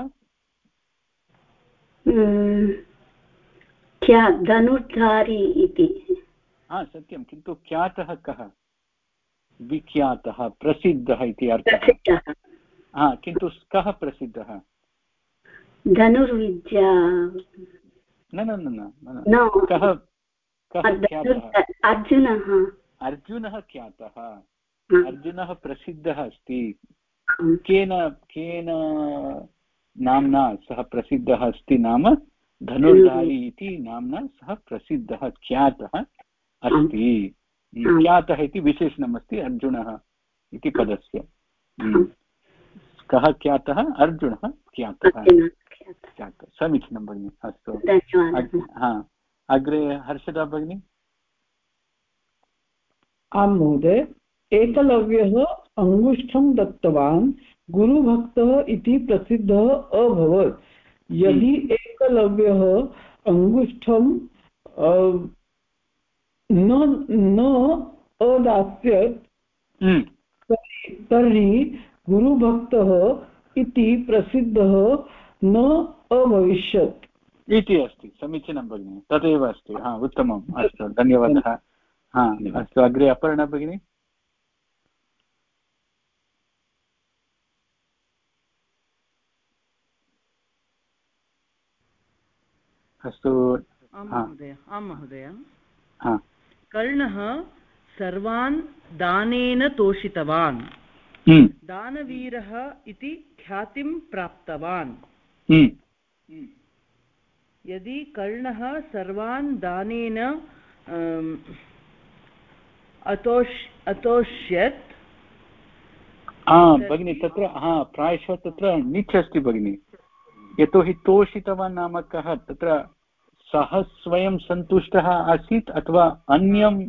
धनुर्धारी इति। सत्यं, किन्तु ख्यातः कः? विख्यातः, प्रसिद्धः इति अर्थः। किन्तु कः प्रसिद्धः? धनुर्विद्या। न कः ख्यातः? अर्जुनः ख्यातः। अर्जुनः प्रसिद्धः अस्ति। केन नाम्ना सः प्रसिद्धः अस्ति? नाम धनुर्धारी इति नाम्ना सः प्रसिद्धः ख्यातः अस्ति। ख्यातः इति विशेषणमस्ति अर्जुनः इति पदस्य। कः ख्यातः? अर्जुनः ख्यातः। समीचीनं भगिनि। अस्तु अग्रे हर्षदा भगिनी। आं महोदय। एकलव्यः अङ्गुष्ठं दत्तवान्, गुरुभक्तः इति प्रसिद्धः अभवत्। यदि एकलव्यः अङ्गुष्ठं न अदास्यत् तर्हि गुरुभक्तः इति प्रसिद्धः न अभविष्यत् इति अस्ति। समीचीनं भगिनि, तदेव अस्ति। उत्तमम्। अस्तु, धन्यवादः। अस्तु अग्रे अपर्णा भगिनी। अस्तु। आं महोदय कर्णः सर्वान् दानेन तोषितवान्, दानवीरः इति ख्यातिं प्राप्तवान्। यदि कर्णः सर्वान् दानेन अतोष्यत्। भगिनी तत्र प्रायशः तत्र निच् अस्ति भगिनी, यतोहि तोषितवान् नाम कः, तत्र सः स्वयं सन्तुष्टः आसीत् अथवा अन्यान्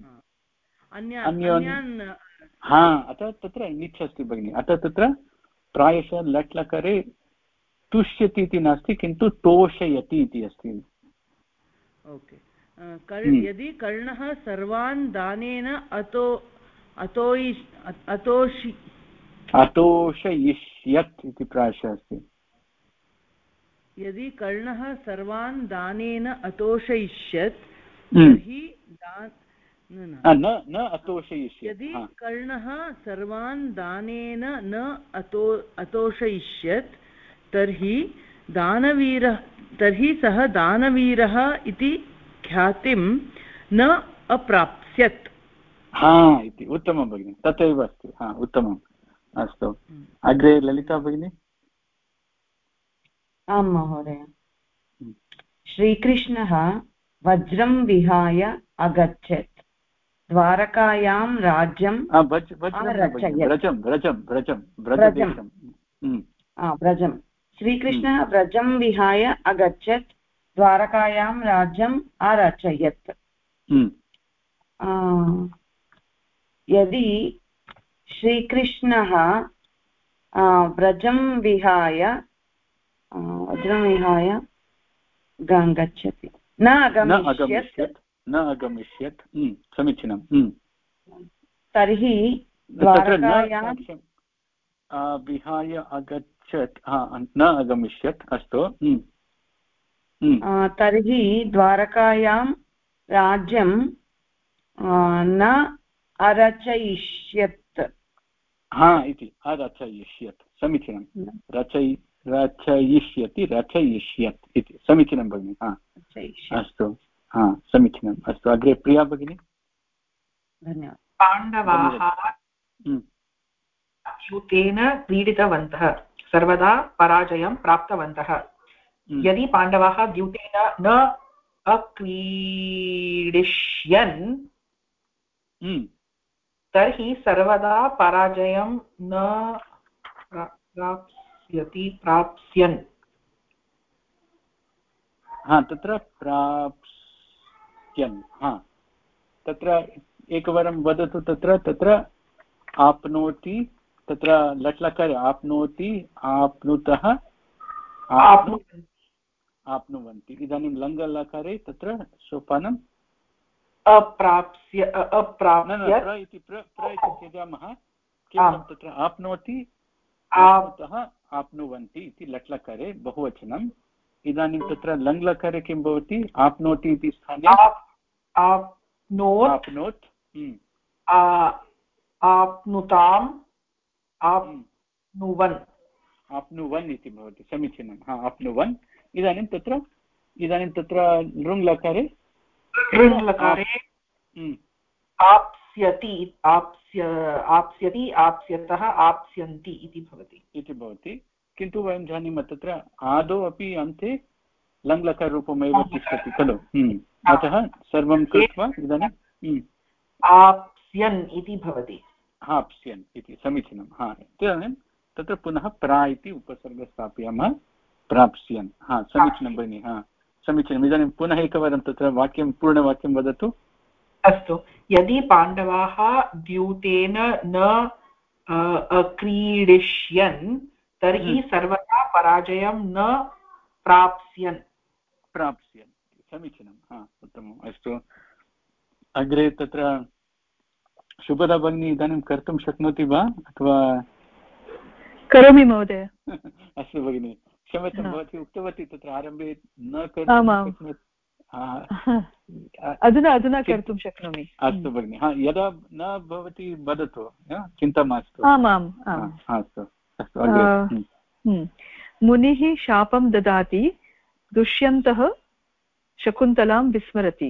अतः तत्र निच् अस्ति भगिनी। अतः तत्र प्रायशः लट् लकारे तुष्यति इति नास्ति, किन्तु तोषयति इति अस्ति। ओके। यदि कर्णः सर्वान् दानेन अतोषयिष्यत् इति प्रायशः अस्ति। यदि कर्णः सर्वान् दानेन अतोषयिष्यत् तर्हि न अतोषयिष्यत्। यदि कर्णः सर्वान् दानेन न अतोषयिष्यत् तर्हि सः दानवीरः इति ख्यातिं न अप्राप्स्यत्। इति उत्तमं भगिनि, तथैव अस्ति। उत्तमम्। अस्तु, अग्रे ललिता भगिनी। आं महोदय। श्रीकृष्णः वज्रं विहाय अगच्छत्, द्वारकायां राज्यं व्रजं। श्रीकृष्णः व्रजं विहाय अगच्छत्, द्वारकायां राज्यम् अरचयत्। यदि श्रीकृष्णः व्रजं विहाय गच्छति, न अगमिष्यत्, समीचीनं। तर्हि द्वारकायां विहाय अगच्छत्, न अगमिष्यत्। अस्तु। तर्हि द्वारकायां राज्यं न अरचयिष्यत्। इति अरचयिष्यत्, समीचीनं। रचयिष्यति, रचयिष्यत् इति समीचीनं भगिनि। अस्तु, समीचीनम्। अस्तु, अग्रे प्रिया भगिनी। धन्यवादः। पाण्डवाः द्यूतेन क्रीडितवन्तः, सर्वदा पराजयं प्राप्तवन्तः। यदि पाण्डवाः द्यूतेन न अक्रीडिष्यन् तर्हि सर्वदा पराजयं न प्राप्स्यन्। तत्र प्राप्स्यन्, तत्र एकवारं वदतु। तत्र आप्नोति, तत्र लट्लकारे आप्नोति, आप्नुतः, आप्नुवन्ति। इदानीं लङ्गलकारे तत्र सोपानम् अप्राप्स्य इति त्यजामः। केवलं तत्र आप्नोति, आप्नुतः, आप्नुवन्ति इति लट्लकारे बहुवचनम्। इदानीं तत्र लङ्लकारे किं भवति? आप्नोति इति स्थाने आप्नोत्, आप्नुताम्, आप्नुवन् इति भवति। समीचीनं। आप्नुवन्। इदानीं तत्र लृङ्लकारे आप्स्यति, आप्स्यति, आप्स्यतः, आप्स्यन्ति इति भवति। किन्तु वयं जानीमः तत्र आदौ अपि अन्ते लङ्लकाररूपमेव तिष्ठति खलु। अतः सर्वं कृत्वा इदानीम् आप्स्यन् इति भवति। आप्स्यन् इति समीचीनं। इदानीं तत्र पुनः प्रा इति उपसर्गं स्थापयामः, प्राप्स्यन्। समीचीनं भगिनि। समीचीनम्। इदानीं पुनः एकवारं तत्र वाक्यं, पूर्णवाक्यं वदतु। अस्तु। यदि पाण्डवाः द्यूतेन न अक्रीडिष्यन् तर्हि सर्वदा पराजयं न प्राप्स्यन्। समीचीनं। उत्तमम्। अस्तु, अग्रे तत्र शुभदा भगिनी इदानीं कर्तुं शक्नोति वा अथवा? करोमि महोदय। अस्तु भगिनि, क्षम्यतां, भवती उक्तवती तत्र आरम्भे न कर्तुं शक्नोति। अधुना कर्तुं शक्नोमि। अस्तु भगिनि, यदा न भवती वदतु, चिन्ता मास्तु। अस्तु अस्तु। मुनिः शापं ददाति, दुष्यन्तः शकुन्तलां विस्मरति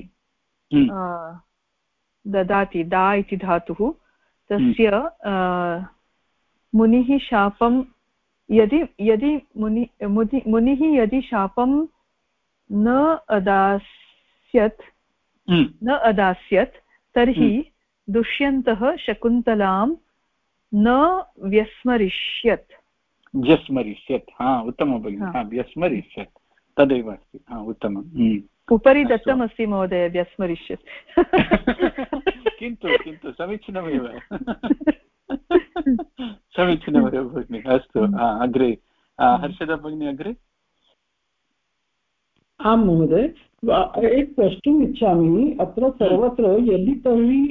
ददाति दा इति धातुः तस्य मुनिः शापं यदि मुनिः यदि शापं न अदास्यत् तर्हि दुष्यन्तः शकुन्तलां न व्यस्मरिष्यत् उत्तमं भगिनि व्यस्मरिष्यत् तदेव अस्ति उत्तमम् उपरि दत्तमस्ति महोदय व्यस्मरिष्यत् किन्तु समीचीनमेव समीचीनमेव भगिनि अस्तु अग्रे हर्षदा भगिनी अग्रे आं महोदय एक प्रष्टुम् इच्छामि अत्र सर्वत्र यदि तर्हि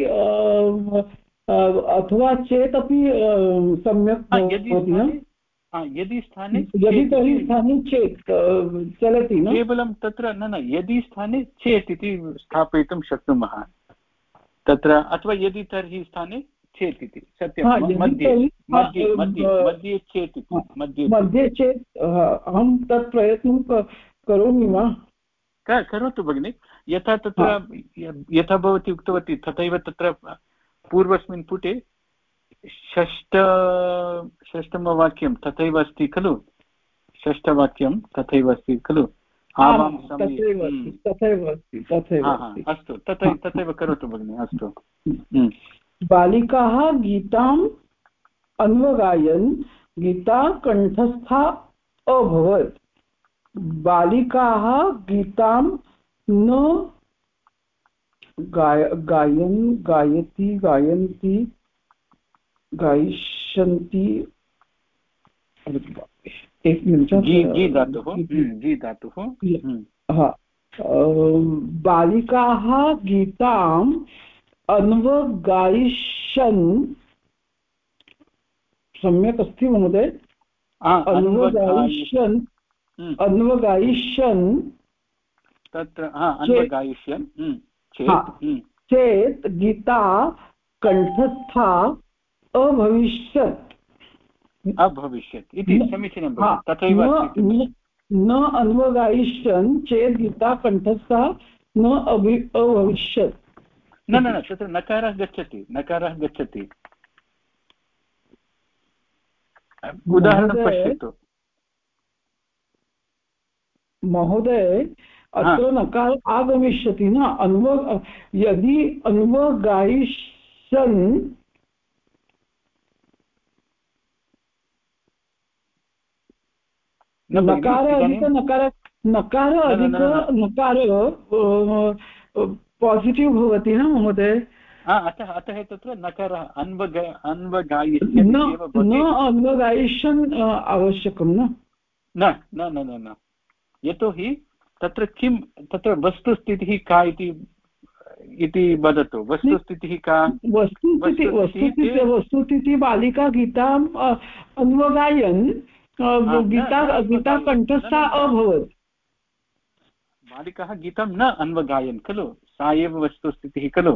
अथवा चेत् अपि सम्यक् भवति न यदि स्थाने यदि तर्हि स्थाने चेत् चलति न केवलं तत्र न यदि स्थाने चेत् इति स्थापयितुं शक्नुमः तत्र अथवा यदि तर्हि स्थाने चेत् इति सत्यं मध्ये चेत् इति मध्ये चेत् अहं तत् प्रयत्नं करोमि वा करोतु भगिनि यथा भवती उक्तवती तथैव तत्र पूर्वस्मिन् पुटे षष्ठमवाक्यं तथैव अस्ति खलु षष्ठवाक्यं तथैव अस्ति खलु अस्तु तथैव करोतु भगिनि अस्तु बालिकाः गीताम् अन्वगायन् गीता कण्ठस्था अभवत् बालिकाः गीतां न गायन्ति गायिष्यन्ति एक जी धातुः बालिकाः गीताम् अन्वगायिष्यन् सम्यक् अस्ति महोदय अन्वगायिष्यन् तत्र अन्वगायिष्यन् चेत् गीता कण्ठस्था अभविष्यत् इति समीचीनं तथैव न अन्वगायिष्यन् चेत् गीता कण्ठस्था न अभविष्यत् न तत्र नकारः गच्छति उदाहरणं पश्यतु महोदय अत्र नकार आगमिष्यति न यदि अन्वगायिष्यन् नकार अधिक नकार पासिटिव् भवति न महोदय अतः तत्र नकारः अन्वगायिष्यन् न अन्वगायिष्यन् आवश्यकं न यतोहि तत्र किं तत्र वस्तुस्थितिः का इति वदतु वस्तुस्थितिः का वस्तुस्थितिः बालिका गीताम् अन्वगायन् गीता कण्ठस्था अभवत् बालिकाः गीतं न अन्वगायन् खलु सा एव वस्तुस्थितिः खलु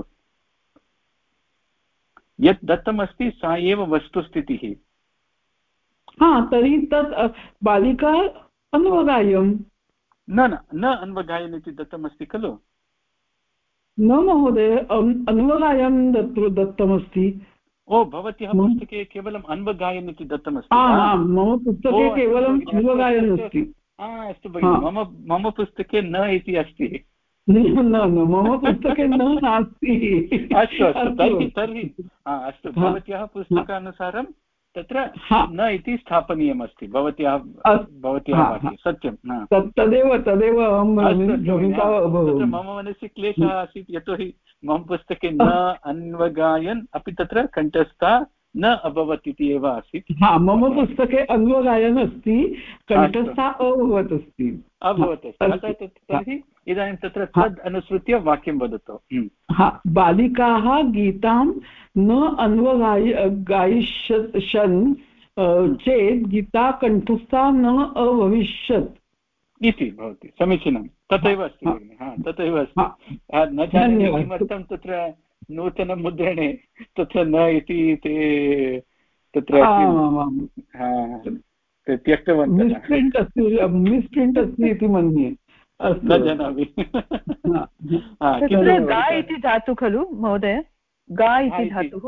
यत् दत्तमस्ति सा एव वस्तुस्थितिः तर्हि तत् बालिका अन्वगायन् न अन्वगायन् इति दत्तमस्ति खलु न महोदय अन्वगायन् दत्तमस्ति भवत्याः पुस्तके केवलम् अन्वगायन् इति दत्तमस्ति मम पुस्तके केवलम् अन्वगायन् अस्ति अस्तु भगिनि मम पुस्तके न इति अस्ति मम पुस्तके नास्ति अस्तु तर्हि अस्तु भवत्याः पुस्तकानुसारं तत्र न इति स्थापनीयमस्ति भवत्याः वाक्ये सत्यं तदेव अहं मम मनसि क्लेशः आसीत् यतोहि मम पुस्तके न अन्वगायन् अपि तत्र कण्ठस्था न अभवत् इति एव आसीत् मम पुस्तके अन्वगायन् अस्ति कण्ठस्था अभवत् अस्ति तर्हि इदानीं तत्र तद् अनुसृत्य वाक्यं वदतु बालिकाः गीतां न गायिष्यन् चेत् गीता कण्ठस्था न अभविष्यत् इति भवति समीचीनं तथैव अस्ति भगिनि तथैव अस्ति न जाने किमर्थं तत्र नूतनमुद्रणे तत्र न इति ते तत्र त्यक्तवन्तः मिस्प्रिण्ट् अस्ति इति मन्ये न जानामि। तत्र गा इति धातु खलु महोदय, गा इति धातुः,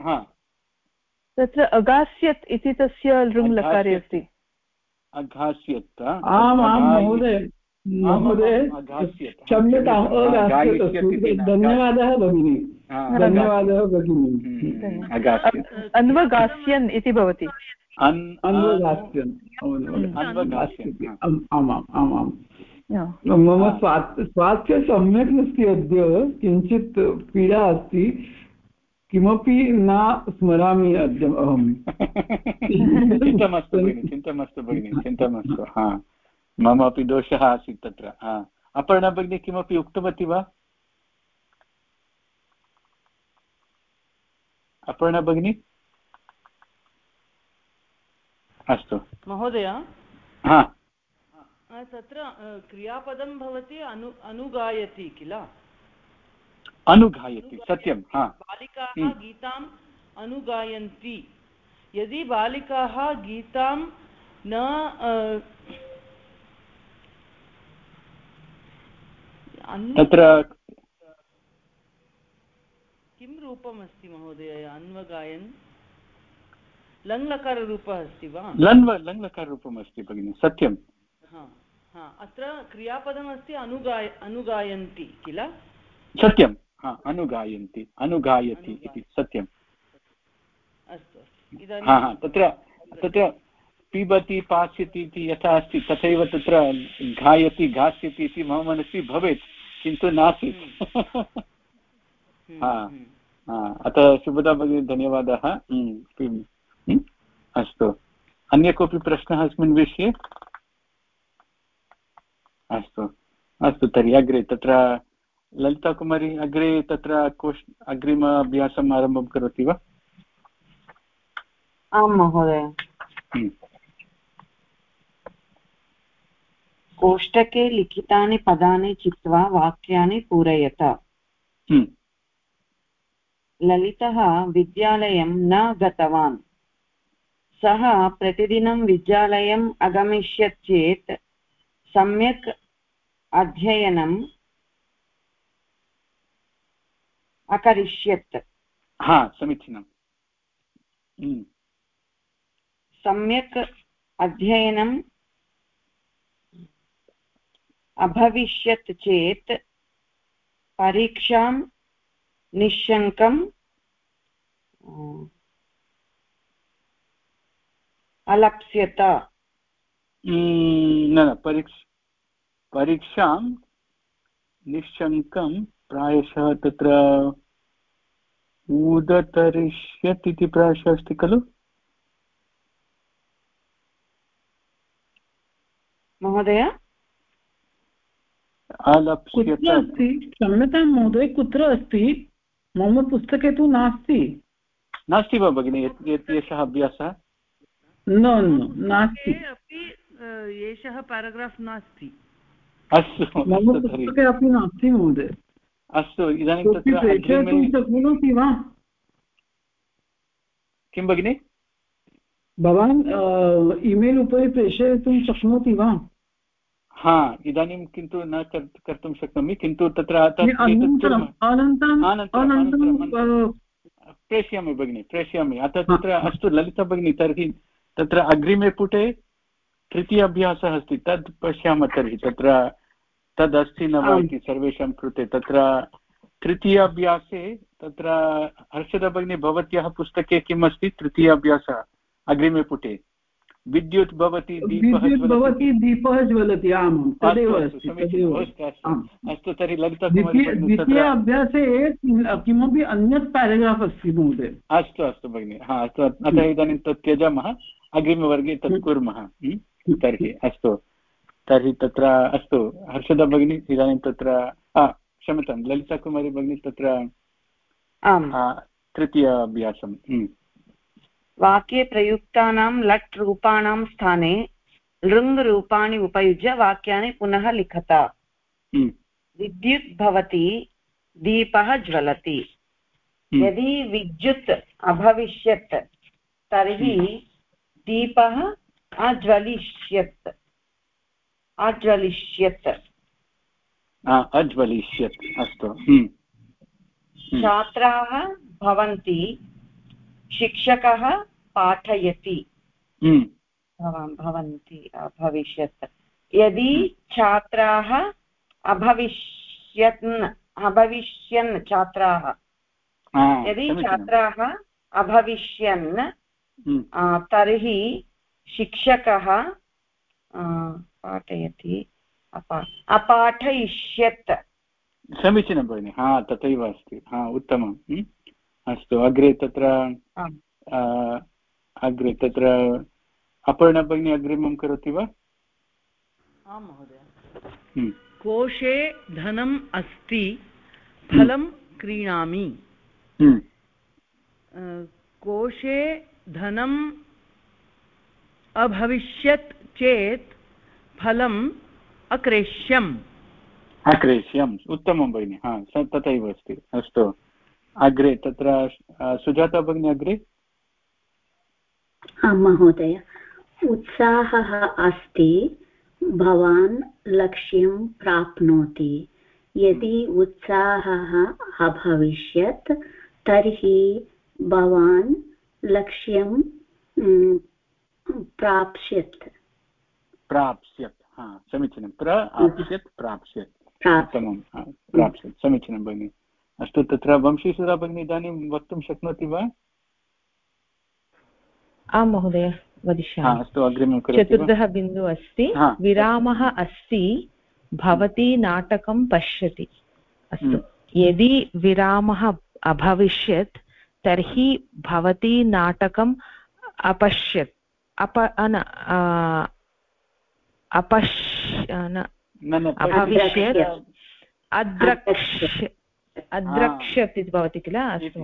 तत्र अगास्यत् इति तस्य लृङ् लकारे अस्ति। अघास्यत्, आम् आं महोदय, महोदय क्षम्यताम्, अगास्यत् अस्ति। धन्यवादः भगिनी, धन्यवादः भगिनी। अन्वगास्यन् इति भवति। अन्वगास्यन्, आमाम् आमाम्। मम स्वास्थ्य सम्यक् नास्ति अद्य, किञ्चित् पीडा अस्ति, किमपि न स्मरामि अद्य अहं। चिन्ता मास्तु भगिनि। मम अपि दोषः आसीत् तत्र। अपर्णा भगिनी किमपि उक्तवती वा? अपर्णा भगिनी? अस्तु महोदय, तत्र क्रियापदं भवति अनुगायति किल? अनुगायति, सत्यं। बालिकाः गीताम् अनुगायन्ति। यदि बालिकाः गीतां न तत्र किं रूपमस्ति महोदय? अन्वगायन् लङ्लकाररूपः अस्ति वा? लङ्लकाररूपम् अस्ति भगिनि, सत्यं। अत्र क्रियापदमस्ति अनुगायन्ति किल? सत्यं, अनुगायन्ति, अनुगायति इति सत्यम्। अस्तु, इदानीं तत्र पिबति पास्यति इति यथा अस्ति तथैव तत्र घायति घास्यति इति मम मनसि भवेत्, किन्तु नासीत्। अतः शुभदा भगिनी धन्यवादः। अस्तु, अन्य कोऽपि प्रश्नः अस्मिन् विषये? अस्तु तर्हि अग्रे तत्र ललिताकुमारी अग्रे तत्र अग्रिम अभ्यासम् आरम्भं करोति वा? आं महोदय। कोष्टके लिखितानि पदानि चित्वा वाक्यानि पूरयत। ललितः विद्यालयं न गतवान्। सः प्रतिदिनं विद्यालयम् आगमिष्यत् चेत् सम्यक् अध्ययनम् अकरिष्यत्। समीचीनम्। सम्यक् अध्ययनम् अभविष्यत् चेत् परीक्षां निश्शङ्कम् अलप्स्यत। न, परीक्षां निश्शङ्कं प्रायशः तत्र उदतरिष्यत् इति प्रायशः अस्ति खलु महोदय? कुत्र अस्ति? क्षम्यतां महोदय, कुत्र अस्ति? मम पुस्तके तु नास्ति वा भगिनि एषः अभ्यासः? न नास्ति। एषः पेराग्राफ् नास्ति। अस्तु, मम पुस्तके अपि नास्ति महोदय। अस्तु, इदानीं तत्र प्रेषयितुं शक्नोति वा? किं भगिनि? भवान् ईमेल् उपरि प्रेषयितुं शक्नोति वा? इदानीं किन्तु न कर्तुं शक्नोमि, किन्तु तत्र प्रेषयामि भगिनि, प्रेषयामि। अतः तत्र अस्तु ललिता भगिनी, तर्हि तत्र अग्रिमे पुटे तृतीय अभ्यासः अस्ति, तद् पश्यामः। तर्हि तत्र तदस्ति न वा इति सर्वेषां कृते। तत्र तृतीय अभ्यासे तत्र हर्षदा भगिनी भवत्याः पुस्तके किम् अस्ति? तृतीय अभ्यासः अग्रिमे पुटे विद्युत् भवति दीपः ज्वलति। आम्, तदेव अस्ति। अस्तु, तर्हि ललिता द्वितीय अभ्यासे किमपि अन्यत् पेराग्राफ् अस्ति महोदय। अस्तु भगिनि, अस्तु। अतः इदानीं तत् त्यजामः, अग्रिमवर्गे तत् कुर्मः। तर्हि अस्तु, तर्हि तत्र अस्तु हर्षदा भगिनी इदानीं तत्र क्षम्यतां ललिताकुमारी भगिनी तत्र तृतीय अभ्यासं। वाक्ये प्रयुक्तानां लट् रूपाणां स्थाने लृङ् रूपाणि उपयुज्य वाक्यानि पुनः लिखत। विद्युत् भवति, दीपः ज्वलति। यदि विद्युत् अभविष्यत् तर्हि दीपः अज्वलिष्यत्। अज्वलिष्यत् अस्तु छात्राः भवन्ति शिक्षकः पाठयति भवन्ति भविष्यत् यदि छात्राः अभविष्यन् छात्राः यदि छात्राः अभविष्यन् तर्हि शिक्षकः पाठयति अपाठयिष्यत् समीचीनं भगिनि तथैव अस्ति उत्तमम् अस्तु अग्रे तत्र अपर्णा भगिनी अग्रिमं करोति वा आं महोदय कोशे धनम् अस्ति फलं क्रीणामि कोशे धनम् अभविष्यत् चेत् फलम् अक्रेष्यम् उत्तमं भगिनि तथैव अस्ति अस्तु अग्रे तत्र सुजाता भगिनी अग्रे महोदय उत्साहः अस्ति भवान् लक्ष्यं प्राप्नोति यदि उत्साहः अभविष्यत् तर्हि भवान् लक्ष्यं प्राप्स्यत् समीचीनं प्राप्स्यत् उत्तमं प्राप्स्यत् समीचीनं भगिनि अस्तु तत्र वंशीसुधा भगिनी इदानीं वक्तुं शक्नोति वा आं महोदय वदिष्यामि अस्तु अग्रिमं करोतु चतुर्थः बिन्दुः अस्ति विरामः अस्ति भवती नाटकं पश्यति अस्तु यदि विरामः अभविष्यत् तर्हि भवती नाटकम् अपश्यत् अभविष्यत् अद्रक्ष्यत् इति भवति किल अस्तु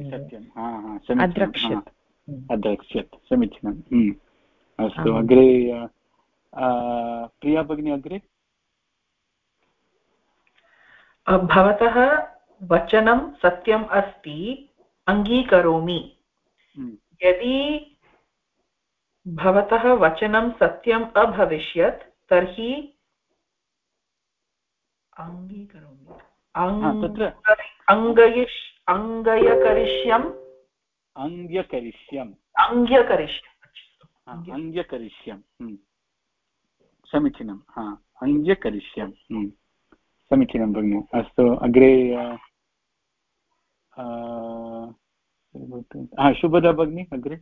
अद्रक्ष्यत् समीचीनम् अस्तु अग्रे प्रिया भगिनी अग्रे भवतः वचनं सत्यम् अस्ति अङ्गीकरोमि यदि भवतः वचनं सत्यम् अभविष्यत् तर्हि अङ्गीकरोमि अङ्ग्यकरिष्यम् समीचीनं अङ्ग्यकरिष्यम् समीचीनं भगिनि अस्तु अग्रे शुभदा भगिनी अग्रे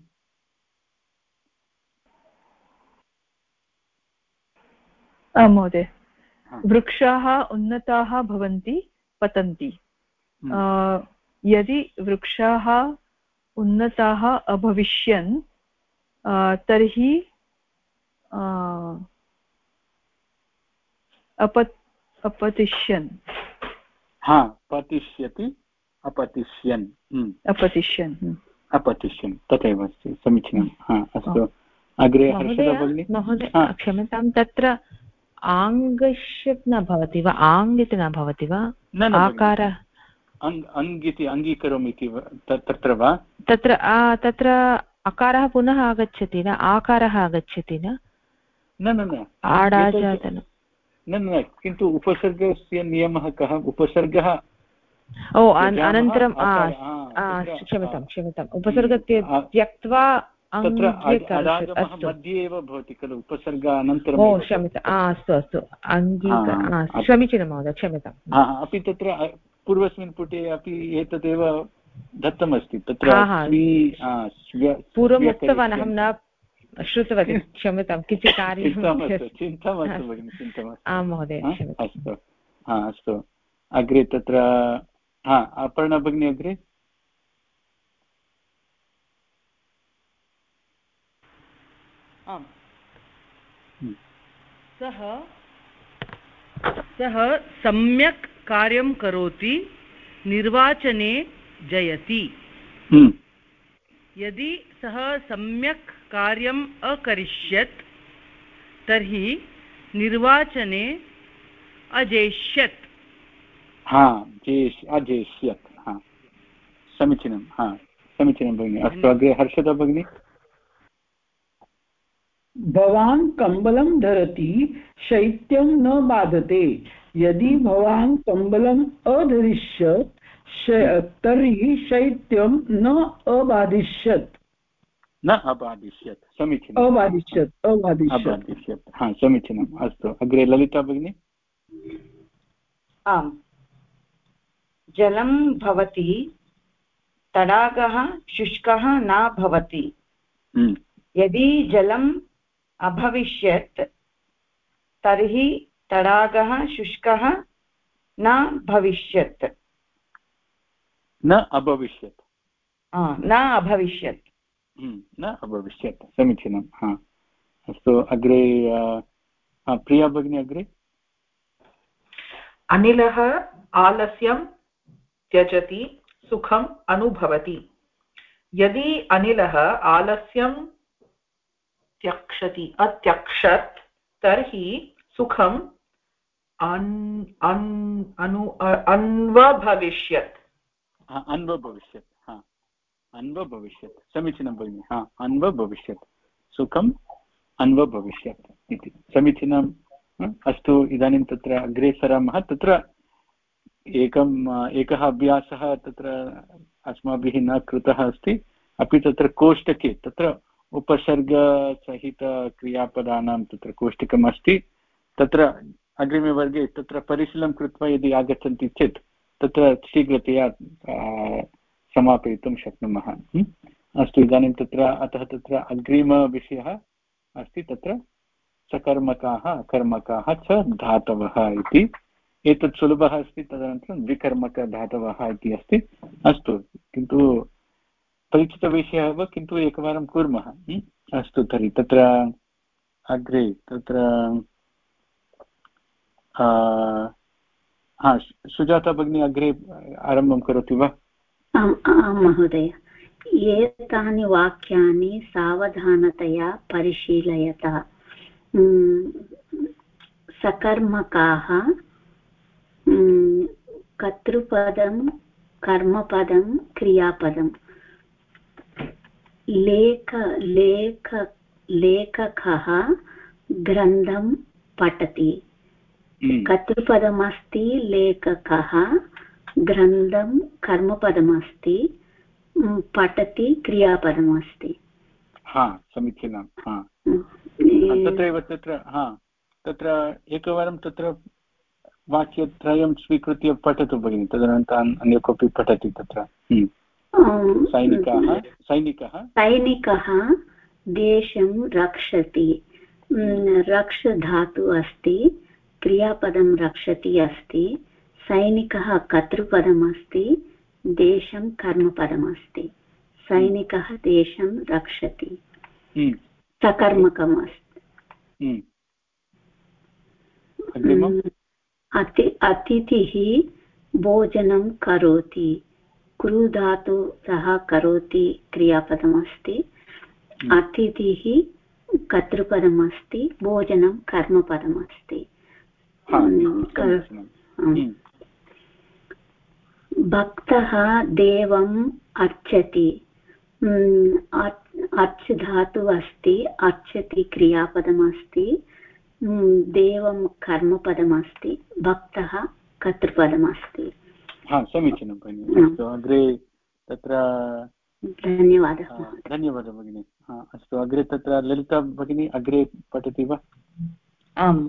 महोदय वृक्षाः उन्नताः भवन्ति पतन्ति यदि वृक्षाः उन्नताः अभविष्यन् तर्हि अपतिष्यन् पतिष्यति अपतिष्यन् तथैव अस्ति समीचीनं अस्तु अग्रे हर्षदा भगिनी महोदय क्षम्यतां तत्र आङ्गश्यत् न भवति वा आङ् इति न भवति वा आकारः अङ् इति अङ्गीकरोमि इति तत्र वा तत्र अकारः पुनः आगच्छति न आकारः आगच्छति न आडाजातन न किन्तु उपसर्गस्य नियमः कः उपसर्गः अनन्तरं क्षम्यताम् उपसर्ग त्यक्त्वा तत्र अडागमः मध्ये एव भवति खलु उपसर्ग अनन्तरं अस्तु समीचीनं महोदय क्षम्यताम् अपि तत्र पूर्वस्मिन् पुटे अपि एतदेव दत्तमस्ति तत्र पूर्वम् उक्तवान् अहं न श्रुतवती क्षम्यतां किञ्चित् कार्यं चिन्ता मास्तु भगिनि चिन्ता मास्तु आं महोदय अस्तु अग्रे तत्र अपर्णा भगिनी अग्रे आम् सः सम्यक् कार्यं करोति निर्वाचने जयति यदि सः सम्यक् कार्यम् अकरिष्यत् तर्हि निर्वाचने अजेष्यत् अजेष्यत् समीचीनं समीचीनं भगिनि अस्तु अग्रे हर्षदा भगिनी भवान् कम्बलं धरति शैत्यं न बाधते यदि भवान् कम्बलम् अधरिष्यत् तर्हि शैत्यं न अबाधिष्यत्। न अबाधिष्यत्, समीचीनम्। अबाधिष्यत्, हा समीचीनम्। अस्तु, अग्रे ललिता भगिनी। आम्, जलं भवति, तडागः शुष्कः न भवति। यदि जलम् अभविष्यत् तर्हि तडागः शुष्कः न भविष्यत्। न अभविष्यत्, न अभविष्यत्, न अभविष्यत्, समीचीनं। हा अस्तु, अग्रे प्रिया भगिनी अग्रे। अनिलः आलस्यं त्यजति, सुखम् अनुभवति। यदि अनिलः आलस्यं अत्यक्षत् तर्हि सुखम् अन्वभविष्यत्। अन्वभविष्यत्, समीचीनं भगिनि। हा, अन्वभविष्यत्, सुखम् अन्वभविष्यत् इति, समीचीनम्। अस्तु, इदानीं तत्र अग्रे सरामः। तत्र एकः अभ्यासः तत्र अस्माभिः न कृतः अस्ति, अपि तत्र कोष्टके तत्र उपसर्गसहितक्रियापदानां तत्र कोष्टकम् अस्ति। तत्र अग्रिमवर्गे तत्र परिशीलनं कृत्वा यदि आगच्छन्ति चेत् तत्र शीघ्रतया समापयितुं शक्नुमः। अस्तु, इदानीं तत्र अतः तत्र अग्रिमविषयः अस्ति तत्र सकर्मकाः अकर्मकाः च धातवः इति। एतत् सुलभः अस्ति। तदनन्तरं द्विकर्मकधातवः इति अस्ति। अस्तु, किन्तु परिचितविषयः एव, किन्तु एकवारं कुर्मः। अस्तु, तर्हि तत्र अग्रे तत्र सुजाता भगिनी अग्रे आरम्भं करोति वा? आम् महोदय। एतानि वाक्यानि सावधानतया परिशीलयत। सकर्मकाः कर्तृपदं कर्मपदं क्रियापदं। लेखकः ग्रन्थं पठति। कर्तृपदमस्ति लेखकः, ग्रन्थं कर्मपदमस्ति, पठति क्रियापदमस्ति। समीचीनं। तत्रैव तत्र एकवारं तत्र वाक्यत्रयं स्वीकृत्य पठतु भगिनि, तदनन्तरम् अन्य कोऽपि पठति तत्र। सैनिकः देशं रक्षति। रक्ष धातु अस्ति, क्रियापदं रक्षति अस्ति। सैनिकः कर्तृपदमस्ति, देशं कर्मपदमस्ति। सैनिकः देशं रक्षति, सकर्मकमस्ति। अतिथिः भोजनं करोति। कृ धातु सह करोति क्रियापदमस्ति। अतिथिः कर्तृपदमस्ति, भोजनं कर्मपदमस्ति। भक्तः देवम् अर्चति। अर्च धातु अस्ति, अर्चति क्रियापदमस्ति, देवं कर्मपदमस्ति, भक्तः कर्तृपदमस्ति। समीचीनं भगिनि। अस्तु, अग्रे तत्र धन्यवादः भगिनि। अस्तु, अग्रे तत्र ललिता भगिनी अग्रे पठति वा? आम्।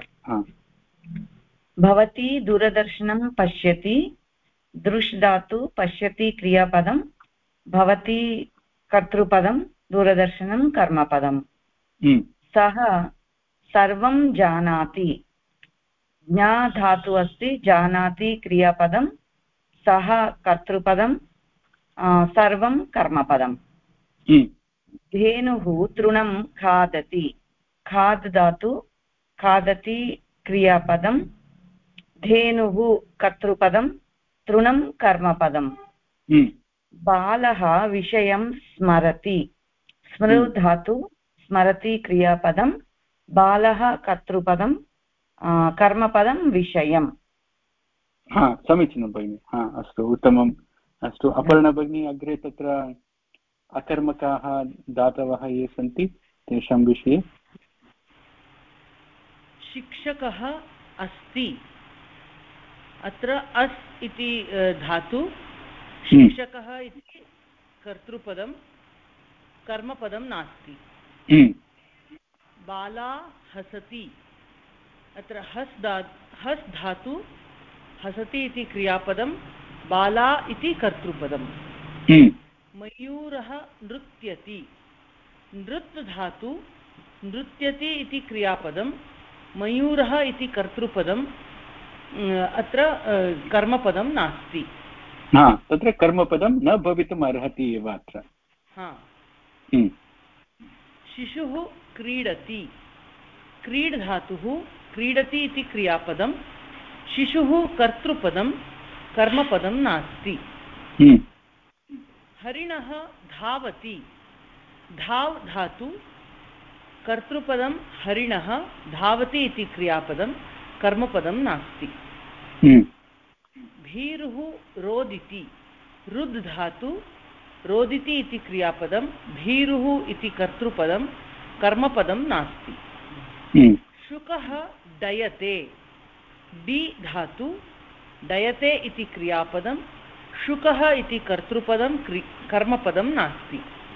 भवती दूरदर्शनं पश्यति। दृश् धातु पश्यति क्रियापदं, भवती कर्तृपदं, दूरदर्शनं कर्मपदं। सः सर्वं जानाति। ज्ञा धातु अस्ति, जानाति क्रियापदं, सः कर्तृपदं, सर्वं कर्मपदं। धेनुः तृणं खादति। खाद् धातु, खादति क्रियापदं, धेनुः कर्तृपदं, तृणं कर्मपदं। बालः विषयं स्मरति। स्मृ धातु, स्मरति क्रियापदं, बालः कर्तृपदं, कर्मपदं विषयम्। समीचीनं भगिनि। अस्तु, उत्तमम्। अस्तु, अपर्णा भगिनी अग्रे तत्र अकर्मकाः दातवः ये सन्ति तेषां विषये। शिक्षकः अस्ति, अत्र अस् इति धातु शिक्षकः इति कर्तृपदं कर्मपदं नास्ति। बाला हसति, अत्र हस् धातु हसति इति क्रियापदं, बाला इति कर्तृपदं। मयूरः नृत्यति, नृत् धातु नृत्यति इति क्रियापदं, मयूरः इति कर्तृपदं, अत्र कर्मपदं नास्ति। तत्र कर्मपदं न भवितुम् अर्हति एव अत्र। शिशुः क्रीडति, क्रीड् धातुः क्रीडति इति क्रियापदं, शिशुः कर्तृपदं कर्मपदं नास्ति। हरिणः धावति, धाव् धातु कर्तृपदं हरिणः, धावति इति क्रियापदं कर्मपदं नास्ति। भीरुः रोदिति, रुद् धातु रोदिति इति क्रियापदं, भीरुः इति कर्तृपदं कर्मपदं नास्ति। शुकः डयते, डि धातु डयते इति क्रियापदं, शुकः इति कर्तृपदं कर्मपदं नास्ति।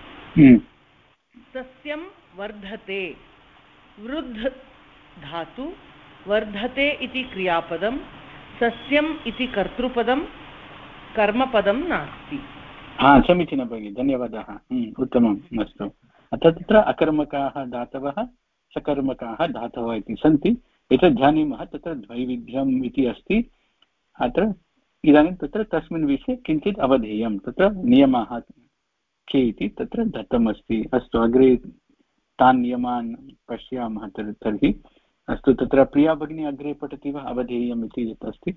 सस्यं वर्धते, वृद्ध धातु वर्धते इति क्रियापदं, सस्यम् इति कर्तृपदं कर्मपदं नास्ति। समीचीनं भगिनि, धन्यवादः। उत्तमम्, अस्तु। अतः तत्र अकर्मकाः धातवः सकर्मकाः धातवः इति सन्ति। एतत् जानीमः, तत्र द्वैविध्यम् इति अस्ति अत्र। इदानीं तत्र तस्मिन् विषये किञ्चित् अवधेयं, तत्र नियमाः के इति तत्र दत्तमस्ति। अस्तु, अग्रे तान् नियमान् पश्यामः तर्हि। अस्तु, तत्र प्रिया भगिनी अग्रे पठति वा? अवधेयम् इति यत् अस्ति।